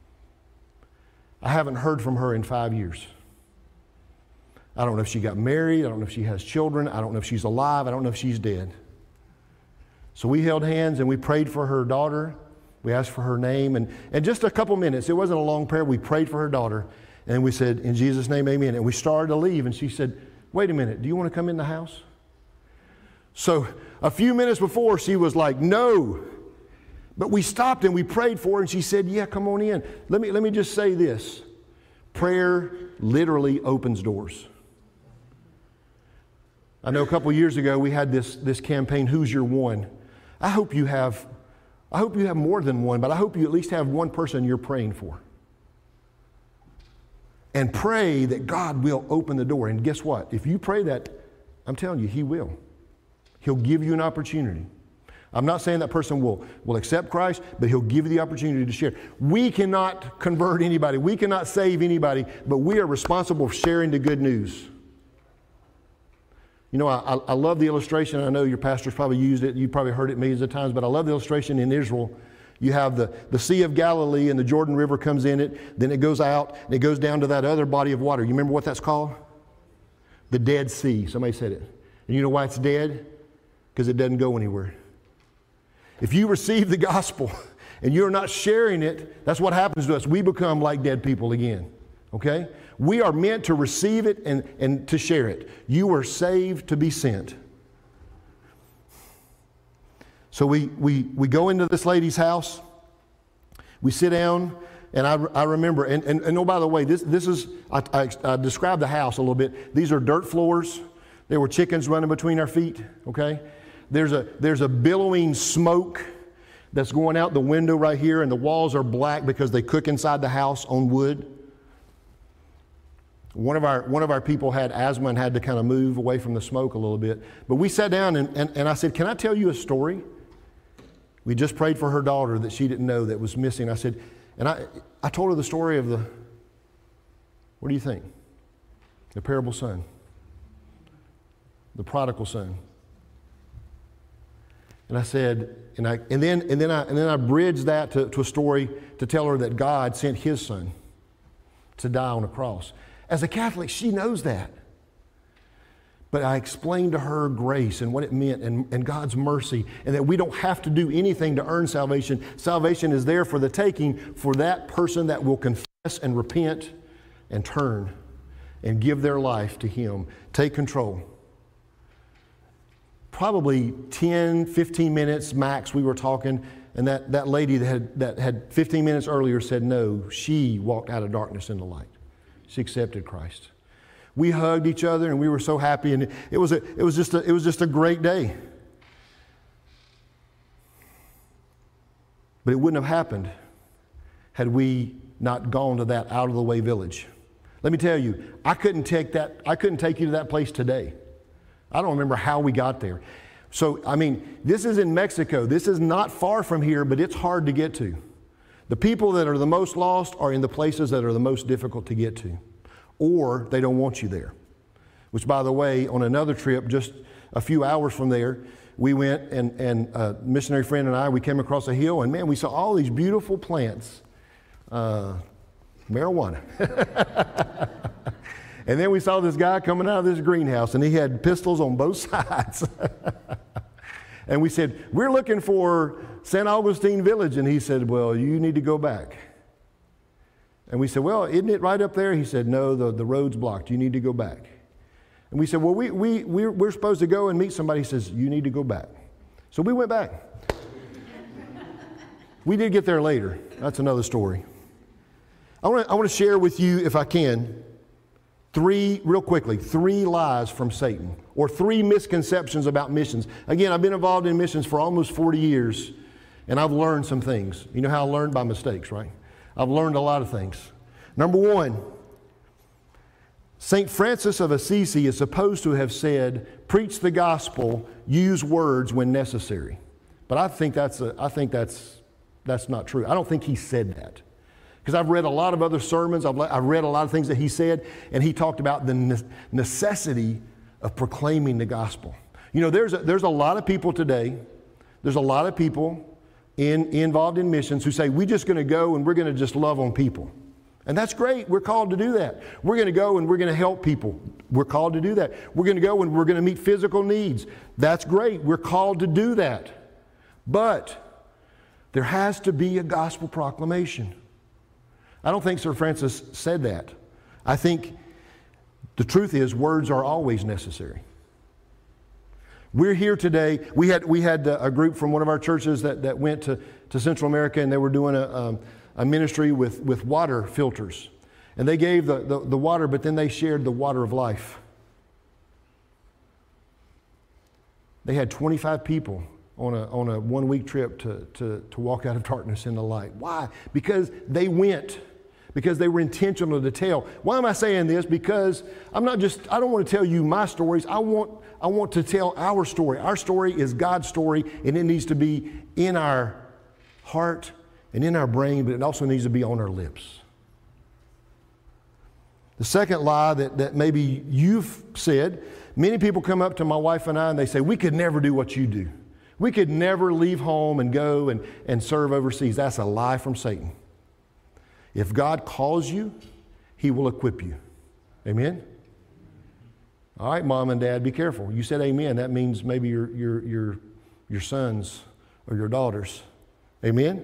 I haven't heard from her in five years. I don't know if she got married. I don't know if she has children. I don't know if she's alive. I don't know if she's dead. So we held hands and we prayed for her daughter. We asked for her name. And in just a couple minutes, it wasn't a long prayer. We prayed for her daughter. And we said, in Jesus' name, amen. And we started to leave. And she said, wait a minute. Do you want to come in the house? So a few minutes before, she was like, no. But we stopped and we prayed for her. And she said, yeah, come on in. Let me, let me just say this. Prayer literally opens doors. I know a couple years ago we had this, this campaign, Who's Your One? I hope you have, I hope you have more than one, but I hope you at least have one person you're praying for. And pray that God will open the door. And guess what? If you pray that, I'm telling you, He will. He'll give you an opportunity. I'm not saying that person will, will accept Christ, but He'll give you the opportunity to share. We cannot convert anybody. We cannot save anybody, but we are responsible for sharing the good news. You know, I, I love the illustration. I know your pastor's probably used it. You've probably heard it millions of times, but I love the illustration in Israel. You have the, the Sea of Galilee and the Jordan River comes in it. Then it goes out and it goes down to that other body of water. You remember what that's called? The Dead Sea. Somebody said it. And you know why it's dead? Because it doesn't go anywhere. If you receive the gospel and you're not sharing it, that's what happens to us. We become like dead people again. Okay? We are meant to receive it and, and to share it. You were saved to be sent. So we, we, we go into this lady's house. We sit down, and I, I remember, and, and, and oh, by the way, this, this is, I, I, I described the house a little bit. These are dirt floors. There were chickens running between our feet, okay? There's a, there's a billowing smoke that's going out the window right here, and the walls are black because they cook inside the house on wood. One of our, one of our people had asthma and had to kind of move away from the smoke a little bit. But we sat down and, and, and I said, can I tell you a story? We just prayed for her daughter that she didn't know that was missing. I said, and I, I told her the story of the, what do you think? The parable son. The prodigal son. And I said, and I, and then, and then I, and then I bridged that to, to a story to tell her that God sent His son to die on a cross. As a Catholic, she knows that. But I explained to her grace and what it meant and, and God's mercy and that we don't have to do anything to earn salvation. Salvation is there for the taking for that person that will confess and repent and turn and give their life to Him. Take control. Probably ten, fifteen minutes max we were talking, and that, that lady that had, that had fifteen minutes earlier said no. She walked out of darkness into light. She accepted Christ. We hugged each other and we were so happy, and it was a, it was just a, it was just a great day. But it wouldn't have happened had we not gone to that out-of-the-way village. Let me tell you, I couldn't take that, I couldn't take you to that place today. I don't remember how we got there. So, I mean, this is in Mexico. This is not far from here, but it's hard to get to. The people that are the most lost are in the places that are the most difficult to get to, or they don't want you there. Which, by the way, on another trip, just a few hours from there, we went and, and a missionary friend and I, we came across a hill, and man, we saw all these beautiful plants. Uh, marijuana. And then we saw this guy coming out of this greenhouse, and he had pistols on both sides. And we said, we're looking for San Augustine Village. And he said, well, you need to go back. And we said, well, isn't it right up there? He said, no, the, the road's blocked. You need to go back. And we said, well, we, we, we're, we're supposed to go and meet somebody. He says, you need to go back. So we went back. We did get there later. That's another story. I want to I want to share with you, if I can, three, real quickly, three lies from Satan, or three misconceptions about missions. Again, I've been involved in missions for almost forty years, and I've learned some things. You know how I learned? By mistakes, right? I've learned a lot of things. Number one, Saint Francis of Assisi is supposed to have said, preach the gospel, use words when necessary. But I think that's, a, I think that's, that's not true. I don't think he said that. Because I've read a lot of other sermons, I've, I've read a lot of things that he said, and he talked about the necessity of proclaiming the gospel. You know, there's a, there's a lot of people today, there's a lot of people in, involved in missions who say, we're just going to go and we're going to just love on people. And that's great. We're called to do that. We're going to go and we're going to help people. We're called to do that. We're going to go and we're going to meet physical needs. That's great. We're called to do that. But there has to be a gospel proclamation. I don't think Sir Francis said that. I think the truth is words are always necessary. We're here today. We had, we had a group from one of our churches that, that went to, to Central America, and they were doing a, um, a ministry with, with water filters. And they gave the, the, the water, but then they shared the water of life. They had twenty-five people on a, on a one-week trip to, to, to walk out of darkness into light. Why? Because they went. Because they were intentional to tell. Why am I saying this? Because I'm not just, I don't want to tell you my stories. I want, I want to tell our story. Our story is God's story, and it needs to be in our heart and in our brain, but it also needs to be on our lips. The second lie that, that maybe you've said, many people come up to my wife and I and they say, we could never do what you do. We could never leave home and go and, and serve overseas. That's a lie from Satan. If God calls you, He will equip you. Amen? All right, Mom and Dad, be careful. You said amen. That means maybe your, your, your, your sons or your daughters. Amen?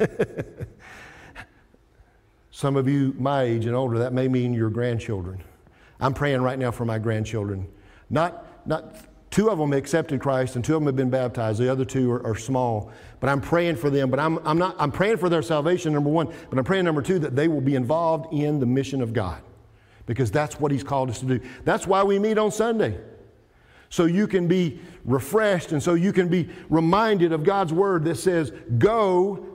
Some of you my age and older, that may mean your grandchildren. I'm praying right now for my grandchildren. Not, not two of them accepted Christ and two of them have been baptized. The other two are, are small. But I'm praying for them. But I'm, I'm, not, I'm praying for their salvation, number one. But I'm praying, number two, that they will be involved in the mission of God. Because that's what He's called us to do. That's why we meet on Sunday. So you can be refreshed and so you can be reminded of God's word that says, go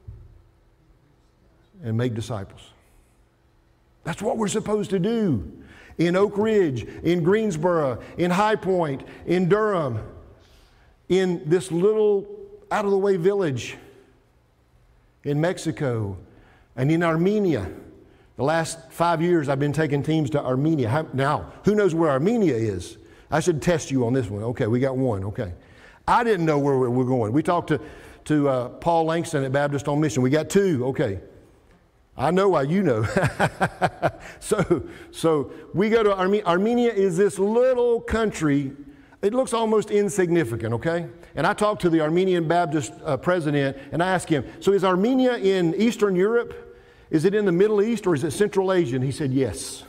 and make disciples. That's what we're supposed to do. In Oak Ridge, in Greensboro, in High Point, in Durham, in this little out-of-the-way village in Mexico, and in Armenia. The last five years I've been taking teams to Armenia. Now, who knows where Armenia is? I should test you on this one. Okay, we got one. Okay. I didn't know where we were going. We talked to, to uh, Paul Langston at Baptist on Mission. We got two. Okay. I know why you know. so, so we go to Armenia. Armenia is this little country. It looks almost insignificant, okay? And I talked to the Armenian Baptist uh, president, and I asked him, so is Armenia in Eastern Europe? Is it in the Middle East, or is it Central Asia? And he said, yes.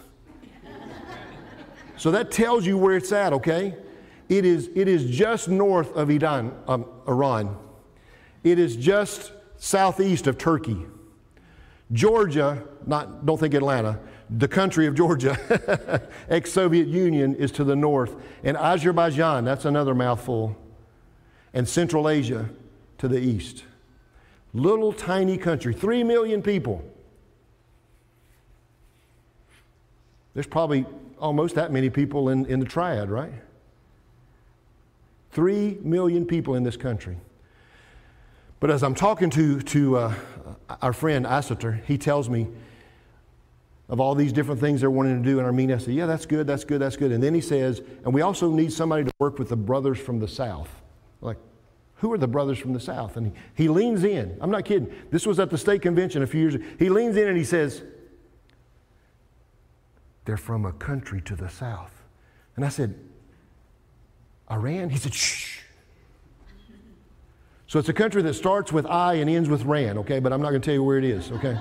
So that tells you where it's at, okay? It is, it is just north of Iran, um, Iran. It is just southeast of Turkey. Georgia, not, don't think Atlanta, the country of Georgia, ex-Soviet Union, is to the north. And Azerbaijan, that's another mouthful. And Central Asia to the east. Little tiny country, three million people. There's probably almost that many people in, in the triad, right? Three million people in this country. But as I'm talking to, to uh, our friend Asater, he tells me of all these different things they're wanting to do in Armenia. I say, yeah, that's good, that's good, that's good. And then he says, and we also need somebody to work with the brothers from the South. Like, who are the brothers from the South? And he, he leans in. I'm not kidding. This was at the state convention a few years ago. He leans in and he says, they're from a country to the south. And I said, Iran? He said, shh. So it's a country that starts with I and ends with Ran, okay? But I'm not going to tell you where it is, okay?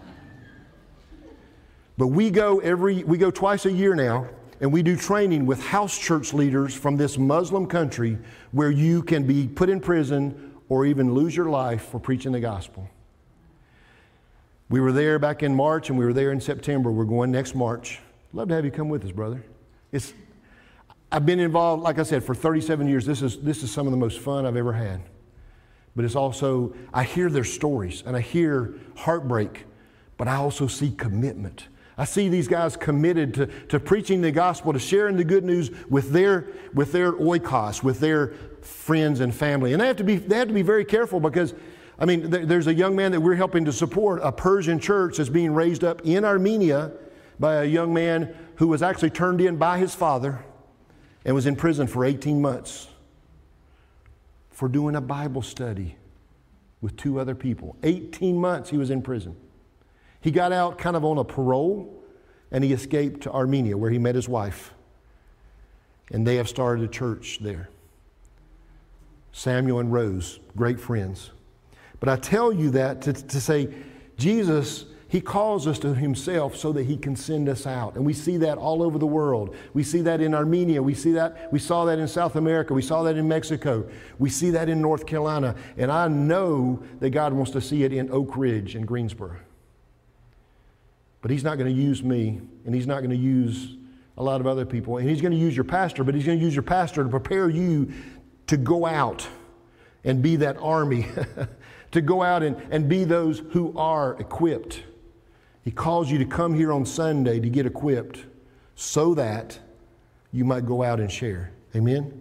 But we go every, we go twice a year now, and we do training with house church leaders from this Muslim country where you can be put in prison or even lose your life for preaching the gospel. We were there back in March, and we were there in September. We're going next March. Love to have you come with us, brother. It's, I've been involved, like I said, for thirty-seven years. This is, this is some of the most fun I've ever had. But it's also, I hear their stories, and I hear heartbreak, but I also see commitment. I see these guys committed to, to preaching the gospel, to sharing the good news with their, with their oikos, with their friends and family. And they have to be, they have to be very careful because, I mean, th- there's a young man that we're helping to support, a Persian church that's being raised up in Armenia by a young man who was actually turned in by his father and was in prison for eighteen months for doing a Bible study with two other people. eighteen months he was in prison. He got out kind of on a parole, and he escaped to Armenia where he met his wife. And they have started a church there. Samuel and Rose, great friends. But I tell you that to, to say, Jesus, he calls us to himself so that he can send us out. And we see that all over the world. We see that in Armenia. We see that, we saw that in South America. We saw that in Mexico. We see that in North Carolina. And I know that God wants to see it in Oak Ridge and Greensboro. But he's not going to use me, and he's not going to use a lot of other people. And he's going to use your pastor, but he's going to use your pastor to prepare you to go out and be that army, to go out and, and be those who are equipped. He calls you to come here on Sunday to get equipped so that you might go out and share. Amen?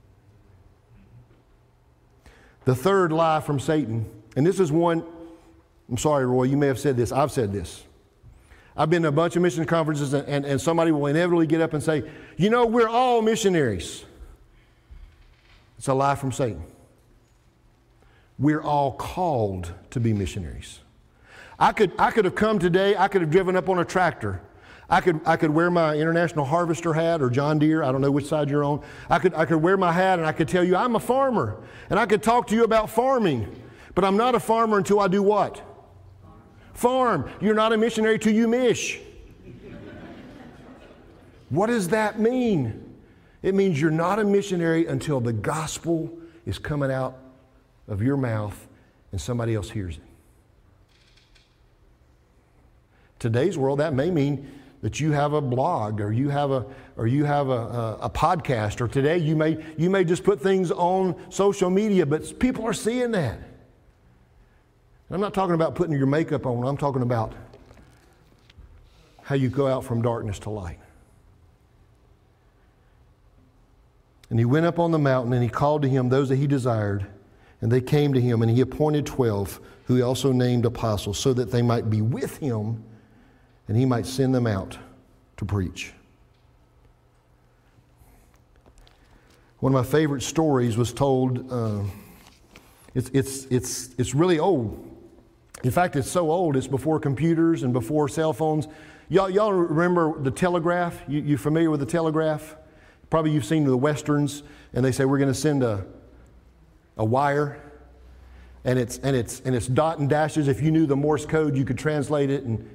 The third lie from Satan, and this is one, I'm sorry, Roy, you may have said this. I've said this. I've been to a bunch of mission conferences, and, and, and somebody will inevitably get up and say, you know, we're all missionaries. It's a lie from Satan. We're all called to be missionaries. I could, I could have come today, I could have driven up on a tractor. I could, I could wear my International Harvester hat or John Deere, I don't know which side you're on. I could, I could wear my hat and I could tell you I'm a farmer. And I could talk to you about farming. But I'm not a farmer until I do what? Farm. You're not a missionary till you mish. What does that mean? It means you're not a missionary until the gospel is coming out of your mouth and somebody else hears it. Today's world, that may mean that you have a blog or you have a or you have a, a, a podcast, or today you may you may just put things on social media, but people are seeing that. I'm not talking about putting your makeup on. I'm talking about how you go out from darkness to light. And he went up on the mountain, and he called to him those that he desired, and they came to him, and he appointed twelve, who he also named apostles, so that they might be with him, and he might send them out to preach. One of my favorite stories was told, uh, it's, it's, it's, it's really old. In fact, it's so old, it's before computers and before cell phones. Y'all, y'all remember the telegraph? You, you familiar with the telegraph? Probably you've seen the Westerns, and they say we're going to send a, a wire, and it's, and, it's, and it's dot and dashes. If you knew the Morse code, you could translate it. And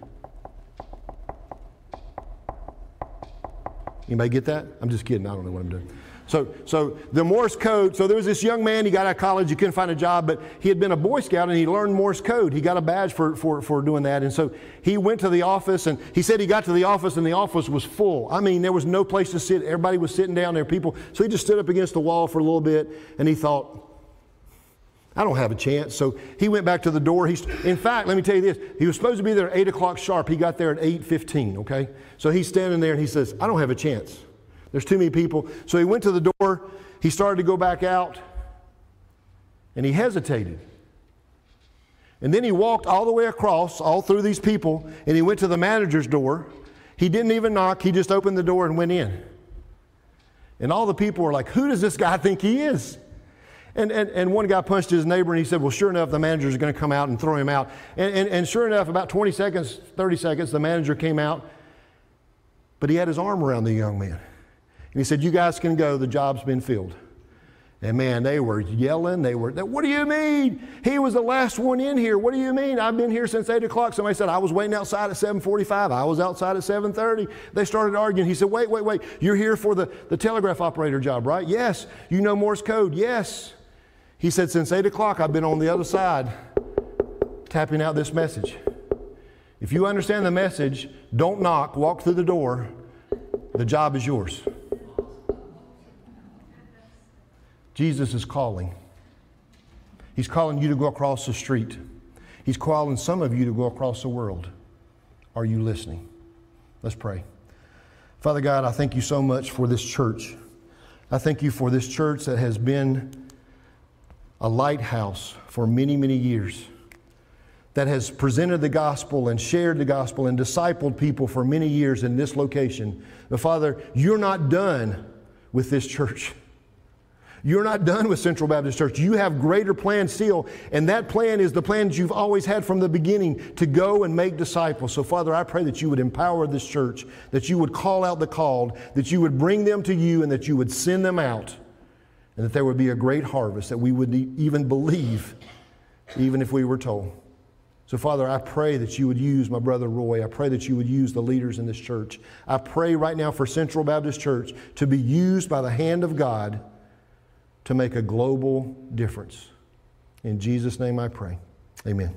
anybody get that? I'm just kidding. I don't know what I'm doing. So, so the Morse code, so there was this young man, he got out of college, he couldn't find a job, but he had been a Boy Scout and he learned Morse code. He got a badge for, for, for doing that. And so he went to the office, and he said he got to the office and the office was full. I mean, there was no place to sit. Everybody was sitting down there, people. So he just stood up against the wall for a little bit, and he thought, I don't have a chance. So he went back to the door. He's, in fact, let me tell you this. He was supposed to be there at eight o'clock sharp. He got there at eight fifteen, okay? So he's standing there and he says, I don't have a chance. There's too many people. So he went to the door. He started to go back out. And he hesitated. And then he walked all the way across, all through these people, and he went to the manager's door. He didn't even knock. He just opened the door and went in. And all the people were like, who does this guy think he is? And, and, and one guy punched his neighbor and he said, well, sure enough, the manager's going to come out and throw him out. And, and, and sure enough, about twenty seconds, thirty seconds, the manager came out, but he had his arm around the young man. And he said, you guys can go, the job's been filled. And man, they were yelling. They were, what do you mean? He was the last one in here. What do you mean? I've been here since eight o'clock. Somebody said, I was waiting outside at seven forty-five. I was outside at seven thirty. They started arguing. He said, wait, wait, wait. You're here for the, the telegraph operator job, right? Yes. You know Morse code? Yes. He said, since eight o'clock, I've been on the other side tapping out this message. If you understand the message, don't knock, walk through the door. The job is yours. Jesus is calling. He's calling you to go across the street. He's calling some of you to go across the world. Are you listening? Let's pray. Father God, I thank you so much for this church. I thank you for this church that has been a lighthouse for many, many years, that has presented the gospel and shared the gospel and discipled people for many years in this location. But Father, you're not done with this church. You're not done with Central Baptist Church. You have greater plans still, and that plan is the plan that you've always had from the beginning, to go and make disciples. So Father, I pray that you would empower this church, that you would call out the called, that you would bring them to you, and that you would send them out, and that there would be a great harvest that we would even believe, even if we were told. So Father, I pray that you would use my brother Roy. I pray that you would use the leaders in this church. I pray right now for Central Baptist Church to be used by the hand of God to make a global difference. In Jesus' name I pray. Amen.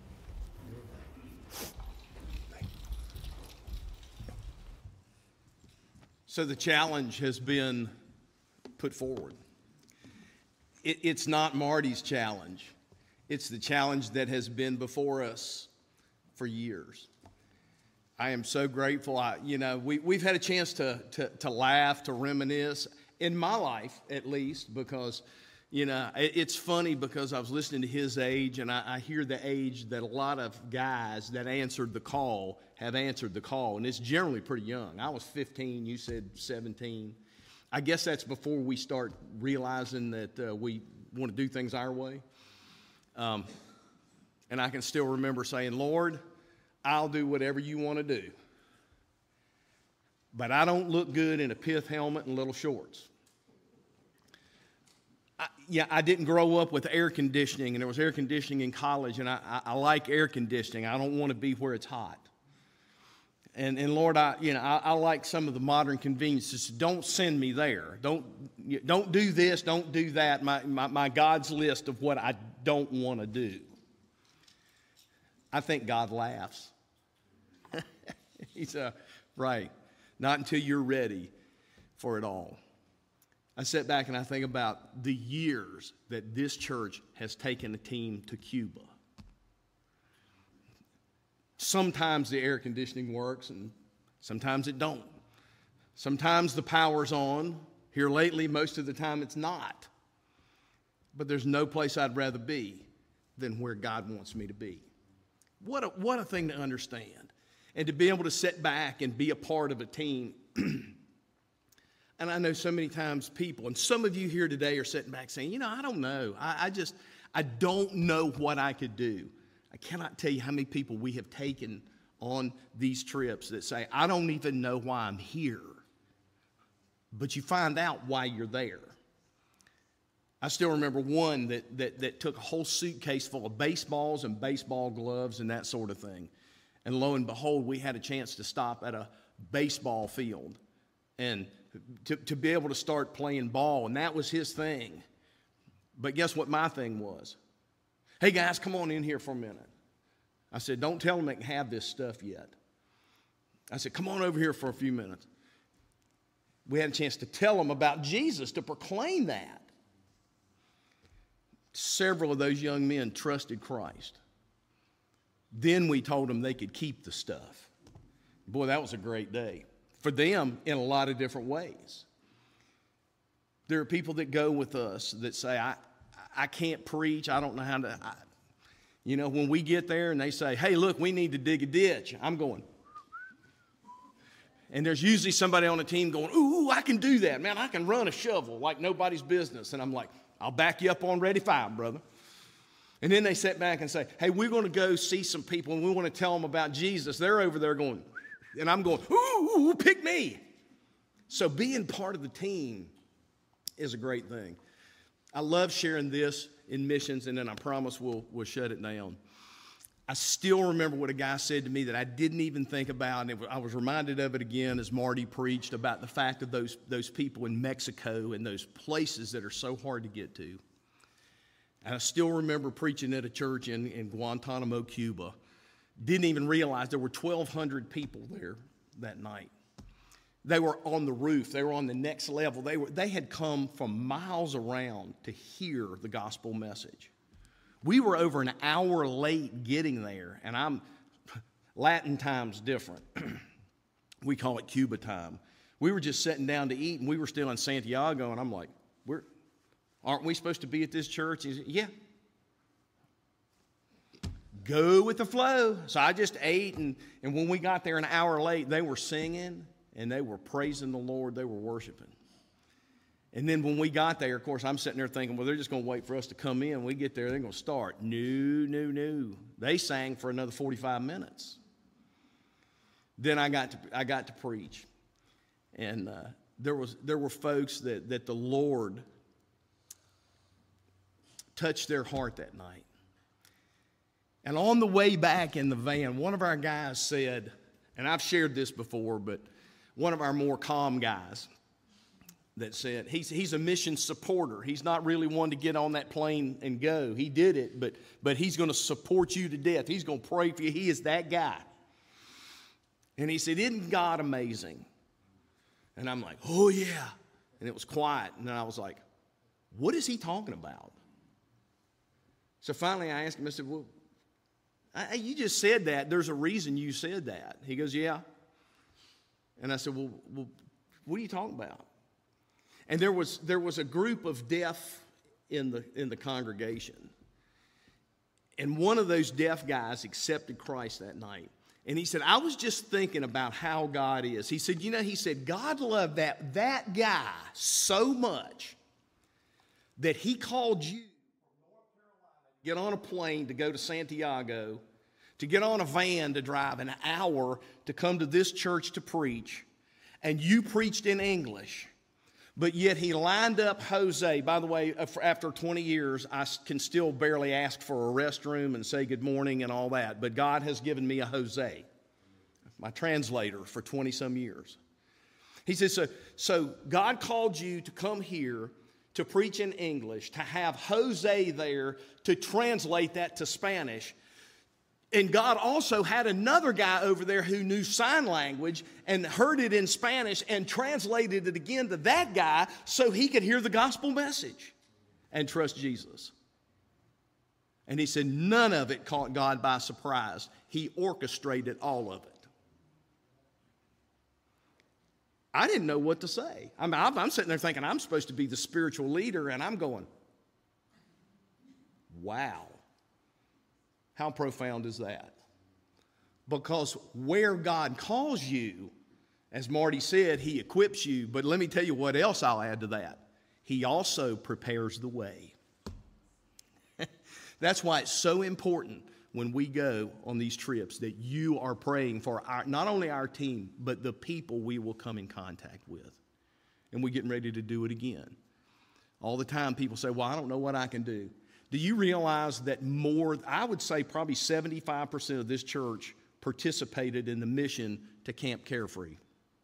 So the challenge has been put forward. It, it's not Marty's challenge. It's the challenge that has been before us for years. I am so grateful. I, you know, we, we've had a chance to, to, to laugh, to reminisce, in my life at least, because, you know, it, it's funny because I was listening to his age, and I, I hear the age that a lot of guys that answered the call have answered the call, and it's generally pretty young. I was fifteen, you said seventeen. I guess that's before we start realizing that uh, we want to do things our way. Um, and I can still remember saying, Lord, I'll do whatever you want to do. But I don't look good in a pith helmet and little shorts. I, yeah, I didn't grow up with air conditioning, and there was air conditioning in college, and I, I, I like air conditioning. I don't want to be where it's hot. And, and Lord, I, you know, I, I like some of the modern conveniences. Don't send me there. Don't, don't do this, don't do that. My, my, my God's list of what I don't want to do. I think God laughs. He's uh, right. Not until you're ready for it all. I sit back and I think about the years that this church has taken a team to Cuba. Sometimes the air conditioning works and sometimes it don't. Sometimes the power's on. Here lately, most of the time it's not. But there's no place I'd rather be than where God wants me to be. What a, what a thing to understand. And to be able to sit back and be a part of a team. And I know so many times people, and some of you here today are sitting back saying, you know, I don't know. I, I just, I don't know what I could do. I cannot tell you how many people we have taken on these trips that say, I don't even know why I'm here. But you find out why you're there. I still remember one that, that, that took a whole suitcase full of baseballs and baseball gloves and that sort of thing. And lo and behold, we had a chance to stop at a baseball field and to, to be able to start playing ball. And that was his thing. But guess what my thing was? Hey, guys, come on in here for a minute. I said, don't tell them they can have this stuff yet. I said, come on over here for a few minutes. We had a chance to tell them about Jesus, to proclaim that. several of those young men trusted Christ. Then we told them they could keep the stuff. Boy, that was a great day for them in a lot of different ways. There are people that go with us that say, I, I can't preach. I don't know how to. I, you know, when we get there and they say, hey, look, we need to dig a ditch. I'm going. And there's usually somebody on the team going, ooh, I can do that. Man, I can run a shovel like nobody's business. And I'm like, I'll back you up on ready fire, brother. And then they sit back and say, hey, we're going to go see some people and we want to tell them about Jesus. They're over there going, and I'm going, ooh, ooh, pick me. So being part of the team is a great thing. I love sharing this in missions, and then I promise we'll, we'll shut it down. I still remember what a guy said to me that I didn't even think about, and it was, I was reminded of it again as Marty preached about the fact of those, those people in Mexico and those places that are so hard to get to. And I still remember preaching at a church in, in Guantanamo, Cuba. Didn't even realize there were twelve hundred people there that night. They were on the roof. They were on the next level. They were, they had come from miles around to hear the gospel message. We were over an hour late getting there, and I'm, Latin time's different. We call it Cuba time. We were just sitting down to eat, and we were still in Santiago, and I'm like, we're, aren't we supposed to be at this church? He said, yeah. Go with the flow. So I just ate, and, and when we got there an hour late, they were singing, and they were praising the Lord. They were worshiping. And then when we got there, of course, I'm sitting there thinking, well, they're just going to wait for us to come in. We get there, they're going to start. No, no, no. They sang for another forty-five minutes. Then I got to, I got to preach. And uh, there was there were folks that, that the Lord touched their heart that night. And on the way back in the van, one of our guys said, and I've shared this before, but one of our more calm guys, that said, he's, he's a mission supporter. He's not really one to get on that plane and go. He did it, but, but he's going to support you to death. He's going to pray for you. He is that guy. And he said, isn't God amazing? And I'm like, oh, yeah. And it was quiet. And then I was like, what is he talking about? So finally I asked him, I said, well, I, you just said that. There's a reason you said that. He goes, yeah. And I said, well, well what are you talking about? And there was, there was a group of deaf in the, in the congregation. And one of those deaf guys accepted Christ that night. And he said, I was just thinking about how God is. He said, you know, he said, God loved that, that guy so much that he called you from North Carolina to get on a plane to go to Santiago, to get on a van to drive an hour to come to this church to preach. And you preached in English. But yet he lined up Jose. By the way, after twenty years, I can still barely ask for a restroom and say good morning and all that. But God has given me a Jose, my translator, for twenty-some years. He says, so, so God called you to come here to preach in English, to have Jose there to translate that to Spanish. And God also had another guy over there who knew sign language and heard it in Spanish and translated it again to that guy so he could hear the gospel message and trust Jesus. And he said none of it caught God by surprise. He orchestrated all of it. I didn't know what to say. I mean, I'm sitting there thinking I'm supposed to be the spiritual leader, and I'm going, wow. How profound is that? Because where God calls you, as Marty said, he equips you. But let me tell you what else I'll add to that. He also prepares the way. That's why it's so important when we go on these trips that you are praying for our, not only our team, but the people we will come in contact with. And we're getting ready to do it again. All the time people say, well, I don't know what I can do. Do you realize that more, I would say probably seventy-five percent of this church participated in the mission to Camp Carefree?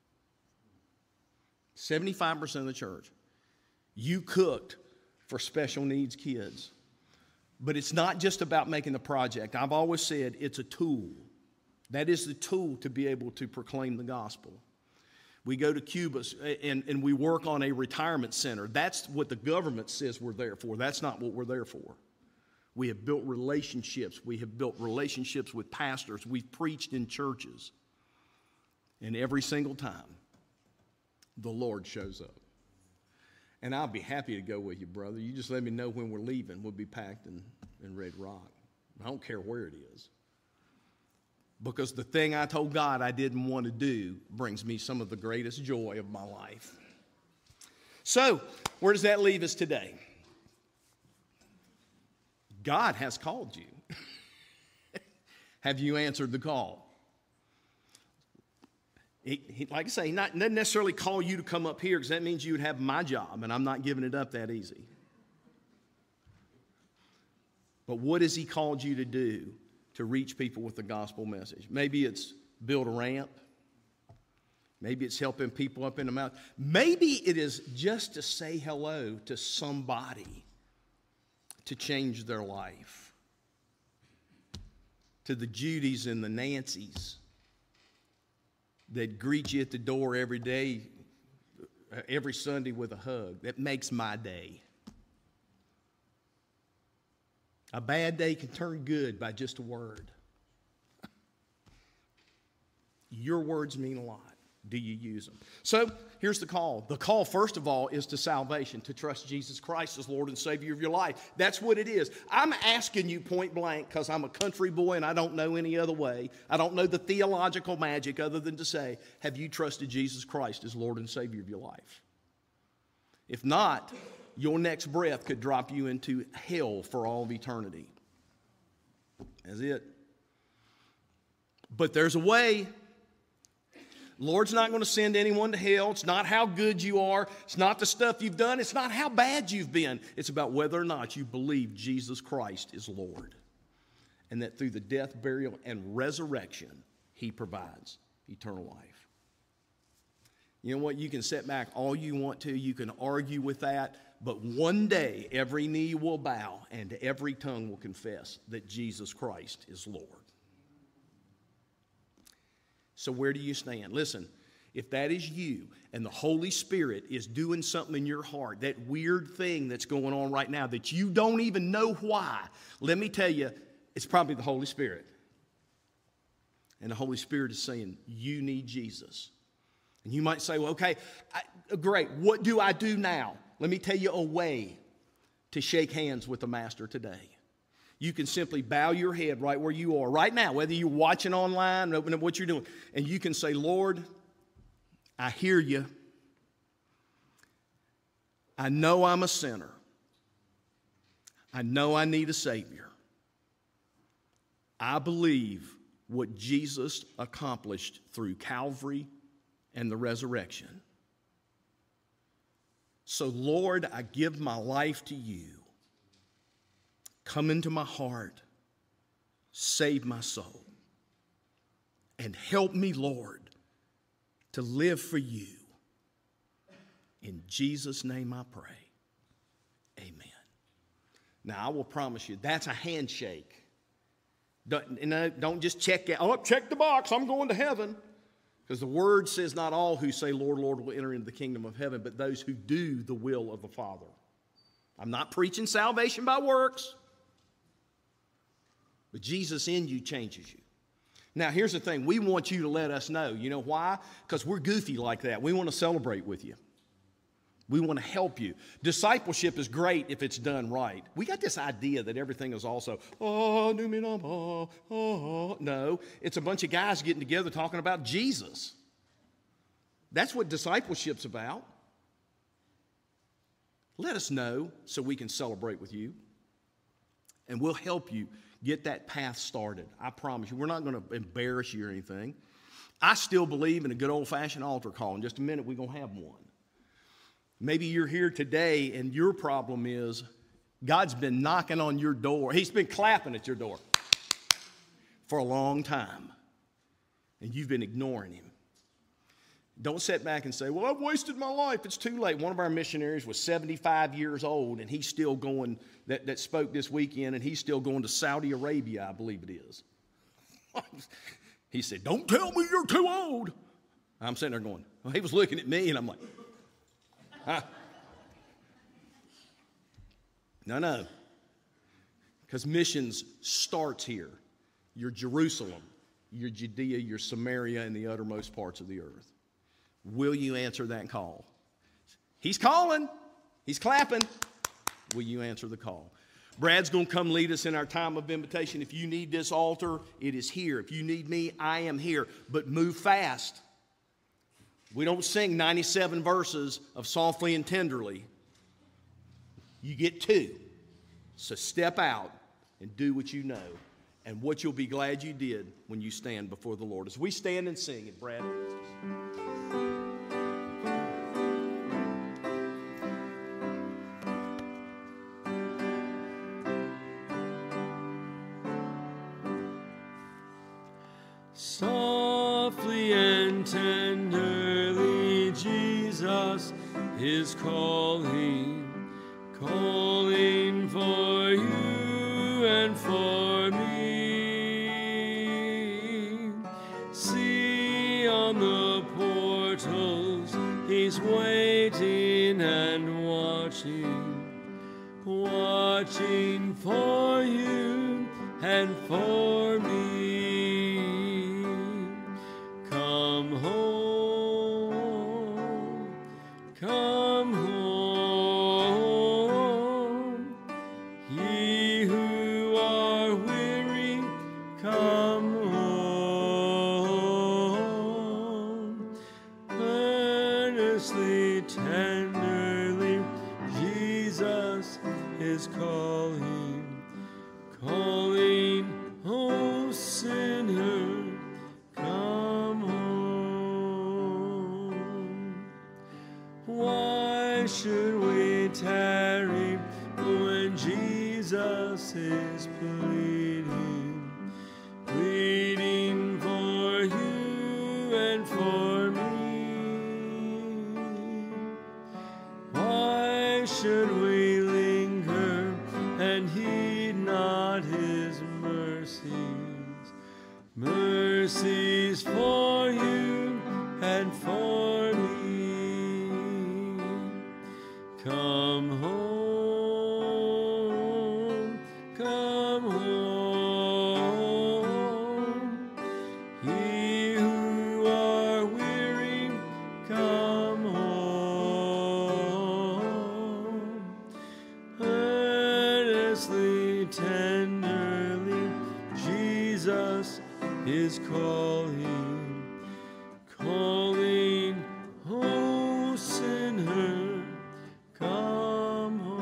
seventy-five percent of the church. You cooked for special needs kids. But it's not just about making the project. I've always said it's a tool. That is the tool to be able to proclaim the gospel. We go to Cuba and, and we work on a retirement center. That's what the government says we're there for. That's not what we're there for. We have built relationships. We have built relationships with pastors. We've preached in churches. And every single time, the Lord shows up. And I'll be happy to go with you, brother. You just let me know when we're leaving. We'll be packed and, and ready to rock. I don't care where it is. Because the thing I told God I didn't want to do brings me some of the greatest joy of my life. So, where does that leave us today? God has called you. Have you answered the call? He, he, like I say, he not, doesn't necessarily call you to come up here because that means you would have my job, and I'm not giving it up that easy. But what has he called you to do to reach people with the gospel message? Maybe it's build a ramp. Maybe it's helping people up in the mountain. Maybe it is just to say hello to somebody to change their life. To the Judys and the Nancys that greet you at the door every day, every Sunday with a hug. That makes my day. A bad day can turn good by just a word. Your words mean a lot. Do you use them? So here's the call. The call, first of all, is to salvation, to trust Jesus Christ as Lord and Savior of your life. That's what it is. I'm asking you point blank because I'm a country boy and I don't know any other way. I don't know the theological magic other than to say, have you trusted Jesus Christ as Lord and Savior of your life? If not, your next breath could drop you into hell for all of eternity. That's it. But there's a way. Lord's not going to send anyone to hell. It's not how good you are. It's not the stuff you've done. It's not how bad you've been. It's about whether or not you believe Jesus Christ is Lord. And that through the death, burial, and resurrection, he provides eternal life. You know what? You can sit back all you want to. You can argue with that. But one day, every knee will bow and every tongue will confess that Jesus Christ is Lord. So where do you stand? Listen, if that is you and the Holy Spirit is doing something in your heart, that weird thing that's going on right now that you don't even know why, let me tell you, it's probably the Holy Spirit. And the Holy Spirit is saying, you need Jesus. And you might say, well, okay, I, great. What do I do now? Let me tell you a way to shake hands with the Master today. You can simply bow your head right where you are, right now, whether you're watching online, open up what you're doing, and you can say, Lord, I hear you. I know I'm a sinner. I know I need a Savior. I believe what Jesus accomplished through Calvary and the resurrection. So, Lord, I give my life to you. Come into my heart, save my soul, and help me, Lord, to live for you. In Jesus' name I pray. Amen. Now, I will promise you, that's a handshake. Don't, you know, don't just check it. Oh, check the box, I'm going to heaven. Because the word says not all who say, Lord, Lord, will enter into the kingdom of heaven, but those who do the will of the Father. I'm not preaching salvation by works. But Jesus in you changes you. Now, here's the thing. We want you to let us know. You know why? Because we're goofy like that. We want to celebrate with you. We want to help you. Discipleship is great if it's done right. We got this idea that everything is also, oh, oh, oh. No, it's a bunch of guys getting together talking about Jesus. That's what discipleship's about. Let us know so we can celebrate with you. And we'll help you get that path started. I promise you, we're not going to embarrass you or anything. I still believe in a good old-fashioned altar call. In just a minute, we're going to have one. Maybe you're here today and your problem is God's been knocking on your door. He's been clapping at your door for a long time, and you've been ignoring him. Don't sit back and say, well, I've wasted my life. It's too late. One of our missionaries was seventy-five years old, and he's still going, that, that spoke this weekend, and he's still going to Saudi Arabia, I believe it is. He said, don't tell me you're too old. I'm sitting there going, well, he was looking at me, and I'm like, huh? No, no. Because missions starts here. Your Jerusalem, your Judea, your Samaria, and the uttermost parts of the earth. Will you answer that call? He's calling. He's clapping. Will you answer the call? Brad's going to come lead us in our time of invitation. If you need this altar, it is here. If you need me, I am here. But move fast. We don't sing ninety-seven verses of Softly and Tenderly. You get two. So step out and do what you know, and what you'll be glad you did when you stand before the Lord. As we stand and sing it, Brad. Softly and tenderly Jesus is calling, calling for you and for me. See on the portals, he's waiting and watching, watching for you and for me. Come home, come home, ye who are weary, come home. Earnestly, tenderly, Jesus is calling, calling, oh sinner, come home. Why should we tarry when Jesus is pleading, pleading for you and for me? Why should we linger and heed not his mercies, mercies for you and for me? Come home, come home, ye who are weary, come home. Earnestly, tenderly, Jesus is calling, calling, oh sinner, come home.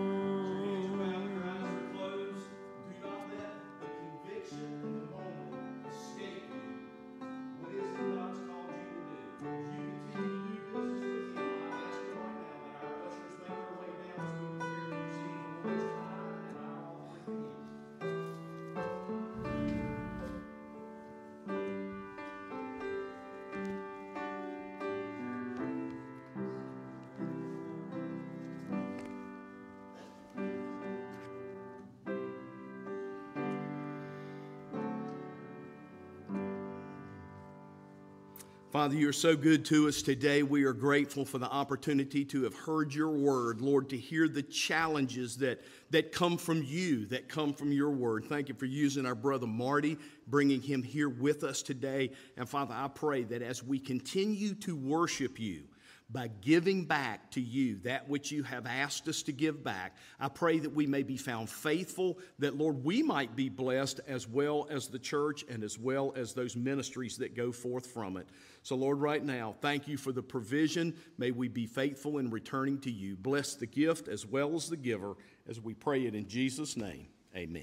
Father, you're so good to us today. We are grateful for the opportunity to have heard your word, Lord, to hear the challenges that, that come from you, that come from your word. Thank you for using our brother Marty, bringing him here with us today. And Father, I pray that as we continue to worship you, by giving back to you that which you have asked us to give back, I pray that we may be found faithful, that, Lord, we might be blessed as well as the church and as well as those ministries that go forth from it. So, Lord, right now, thank you for the provision. May we be faithful in returning to you. Bless the gift as well as the giver, as we pray it in Jesus' name. Amen.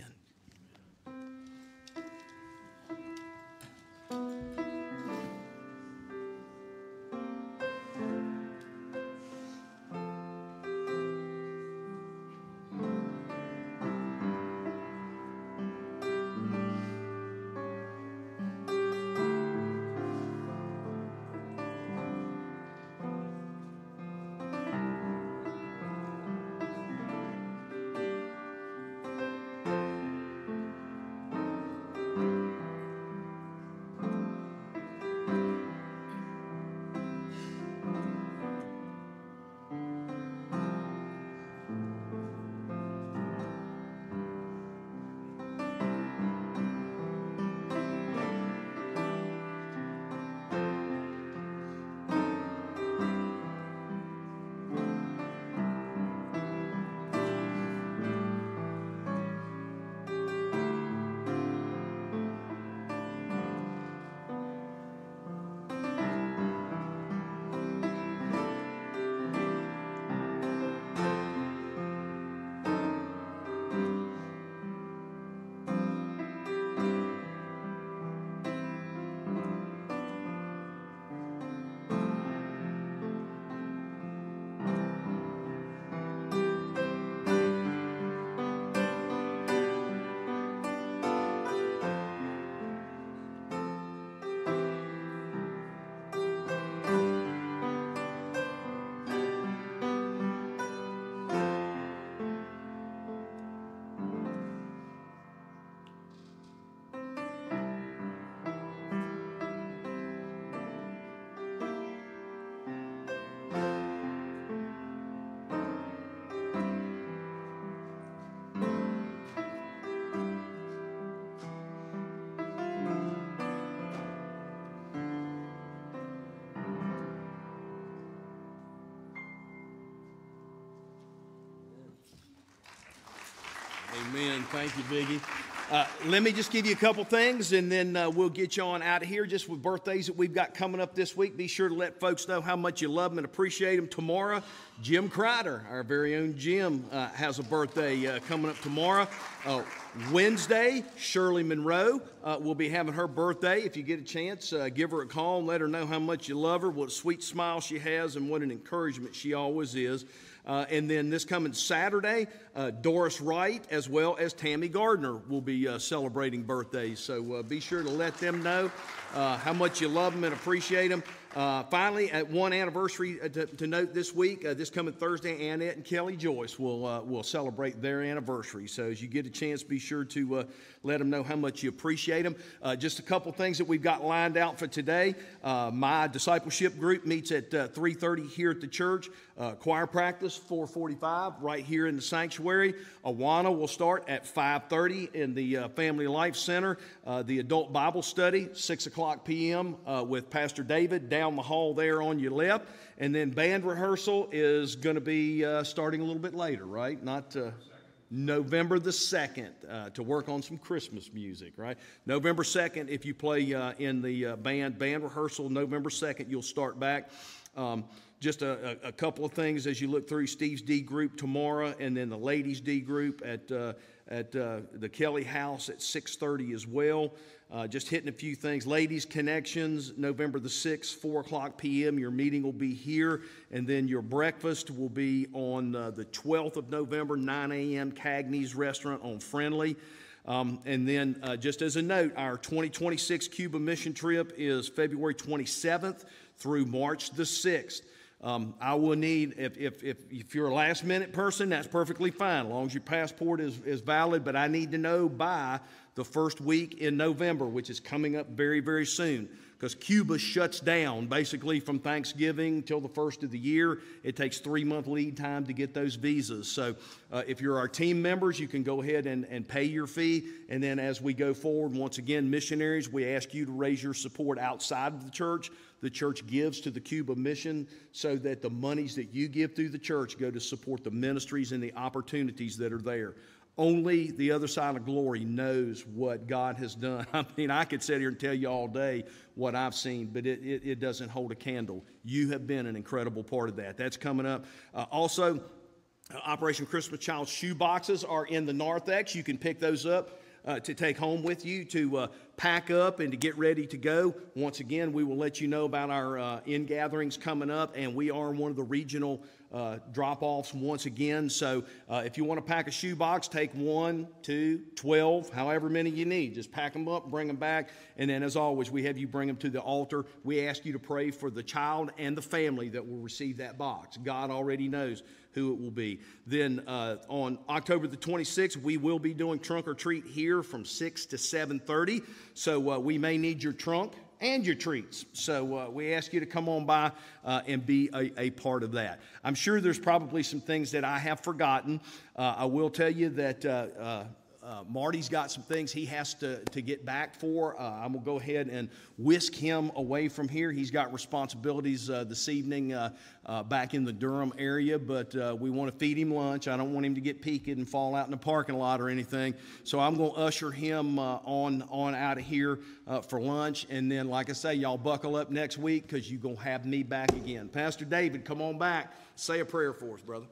Amen. Thank you, Biggie. Uh, let me just give you a couple things, and then uh, we'll get you on out of here. Just with birthdays that we've got coming up this week, be sure to let folks know how much you love them and appreciate them. Tomorrow, Jim Crider, our very own Jim, uh, has a birthday uh, coming up tomorrow. Uh, Wednesday, Shirley Monroe uh, will be having her birthday. If you get a chance, uh, give her a call and let her know how much you love her, what a sweet smile she has, and what an encouragement she always is. Uh, and then this coming Saturday, uh, Doris Wright as well as Tammy Gardner will be uh, celebrating birthdays. So uh, be sure to let them know uh, how much you love them and appreciate them. Uh, finally, at one anniversary uh, to, to note this week, uh, this coming Thursday, Annette and Kelly Joyce will uh, will celebrate their anniversary. So as you get a chance, be sure to uh, let them know how much you appreciate them. Uh, just a couple things that we've got lined out for today. Uh, my discipleship group meets at uh, three thirty here at the church. Uh, choir practice, four forty-five, right here in the sanctuary. Awana will start at five thirty in the uh, Family Life Center. Uh, the adult Bible study, six o'clock p m Uh, with Pastor David down the hall there on your left. And then band rehearsal is going to be uh, starting a little bit later, right? Not uh, November the second uh, to work on some Christmas music, right? November second, if you play uh, in the uh, band, band rehearsal, November second, you'll start back. Um, Just a, a, a couple of things as you look through Steve's D group tomorrow, and then the ladies' D group at uh, at uh, the Kelly House at six thirty as well. Uh, just hitting a few things. Ladies Connections, November the sixth, four o'clock p m Your meeting will be here, and then your breakfast will be on uh, the twelfth of November, nine a m Cagney's Restaurant on Friendly. Um, and then uh, just as a note, our twenty twenty-six Cuba mission trip is February twenty-seventh through March the sixth. Um, I will need, if, if, if, if you're a last minute person, that's perfectly fine, as long as your passport is, is valid, but I need to know by the first week in November, which is coming up very, very soon, because Cuba shuts down basically from Thanksgiving till the first of the year. It takes three month lead time to get those visas. So uh, if you're our team members, you can go ahead and, and pay your fee. And then as we go forward, once again, missionaries, we ask you to raise your support outside of the church. The church gives to the Cuba mission so that the monies that you give through the church go to support the ministries and the opportunities that are there. Only the other side of glory knows what God has done. I mean, I could sit here and tell you all day what I've seen, but it, it, it doesn't hold a candle. You have been an incredible part of that. That's coming up. Uh, also, uh, Operation Christmas Child shoe boxes are in the narthex. You can pick those up Uh, to take home with you, to uh, pack up and to get ready to go. Once again, we will let you know about our uh, in-gatherings coming up, and we are one of the regional uh, drop-offs once again. So uh, if you want to pack a shoe box, take one, two, twelve, however many you need. Just pack them up, bring them back, and then as always, we have you bring them to the altar. We ask you to pray for the child and the family that will receive that box. God already knows who it will be. Then uh, on October the twenty-sixth, we will be doing Trunk or Treat here from six to seven thirty. So uh, we may need your trunk and your treats. So uh, we ask you to come on by uh, and be a, a part of that. I'm sure there's probably some things that I have forgotten. Uh, I will tell you that uh, uh, Uh, Marty's got some things he has to, to get back for. Uh, I'm going to go ahead and whisk him away from here. He's got responsibilities uh, this evening uh, uh, back in the Durham area, but uh, we want to feed him lunch. I don't want him to get peaked and fall out in the parking lot or anything. So I'm going to usher him uh, on, on out of here uh, for lunch. And then, like I say, y'all buckle up next week because you're going to have me back again. Pastor David, come on back. Say a prayer for us, brother.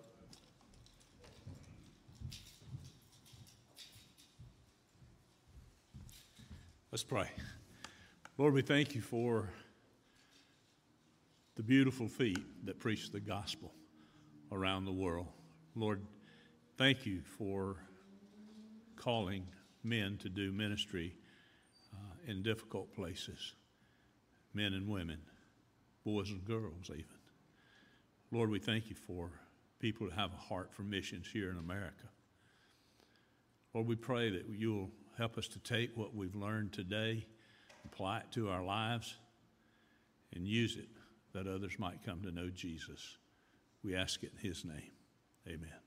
Let's pray. Lord, we thank you for the beautiful feet that preach the gospel around the world. Lord, thank you for calling men to do ministry uh, in difficult places, men and women, boys and girls even. Lord, we thank you for people that have a heart for missions here in America. Lord, we pray that you'll help us to take what we've learned today, apply it to our lives, and use it that others might come to know Jesus. We ask it in his name. Amen.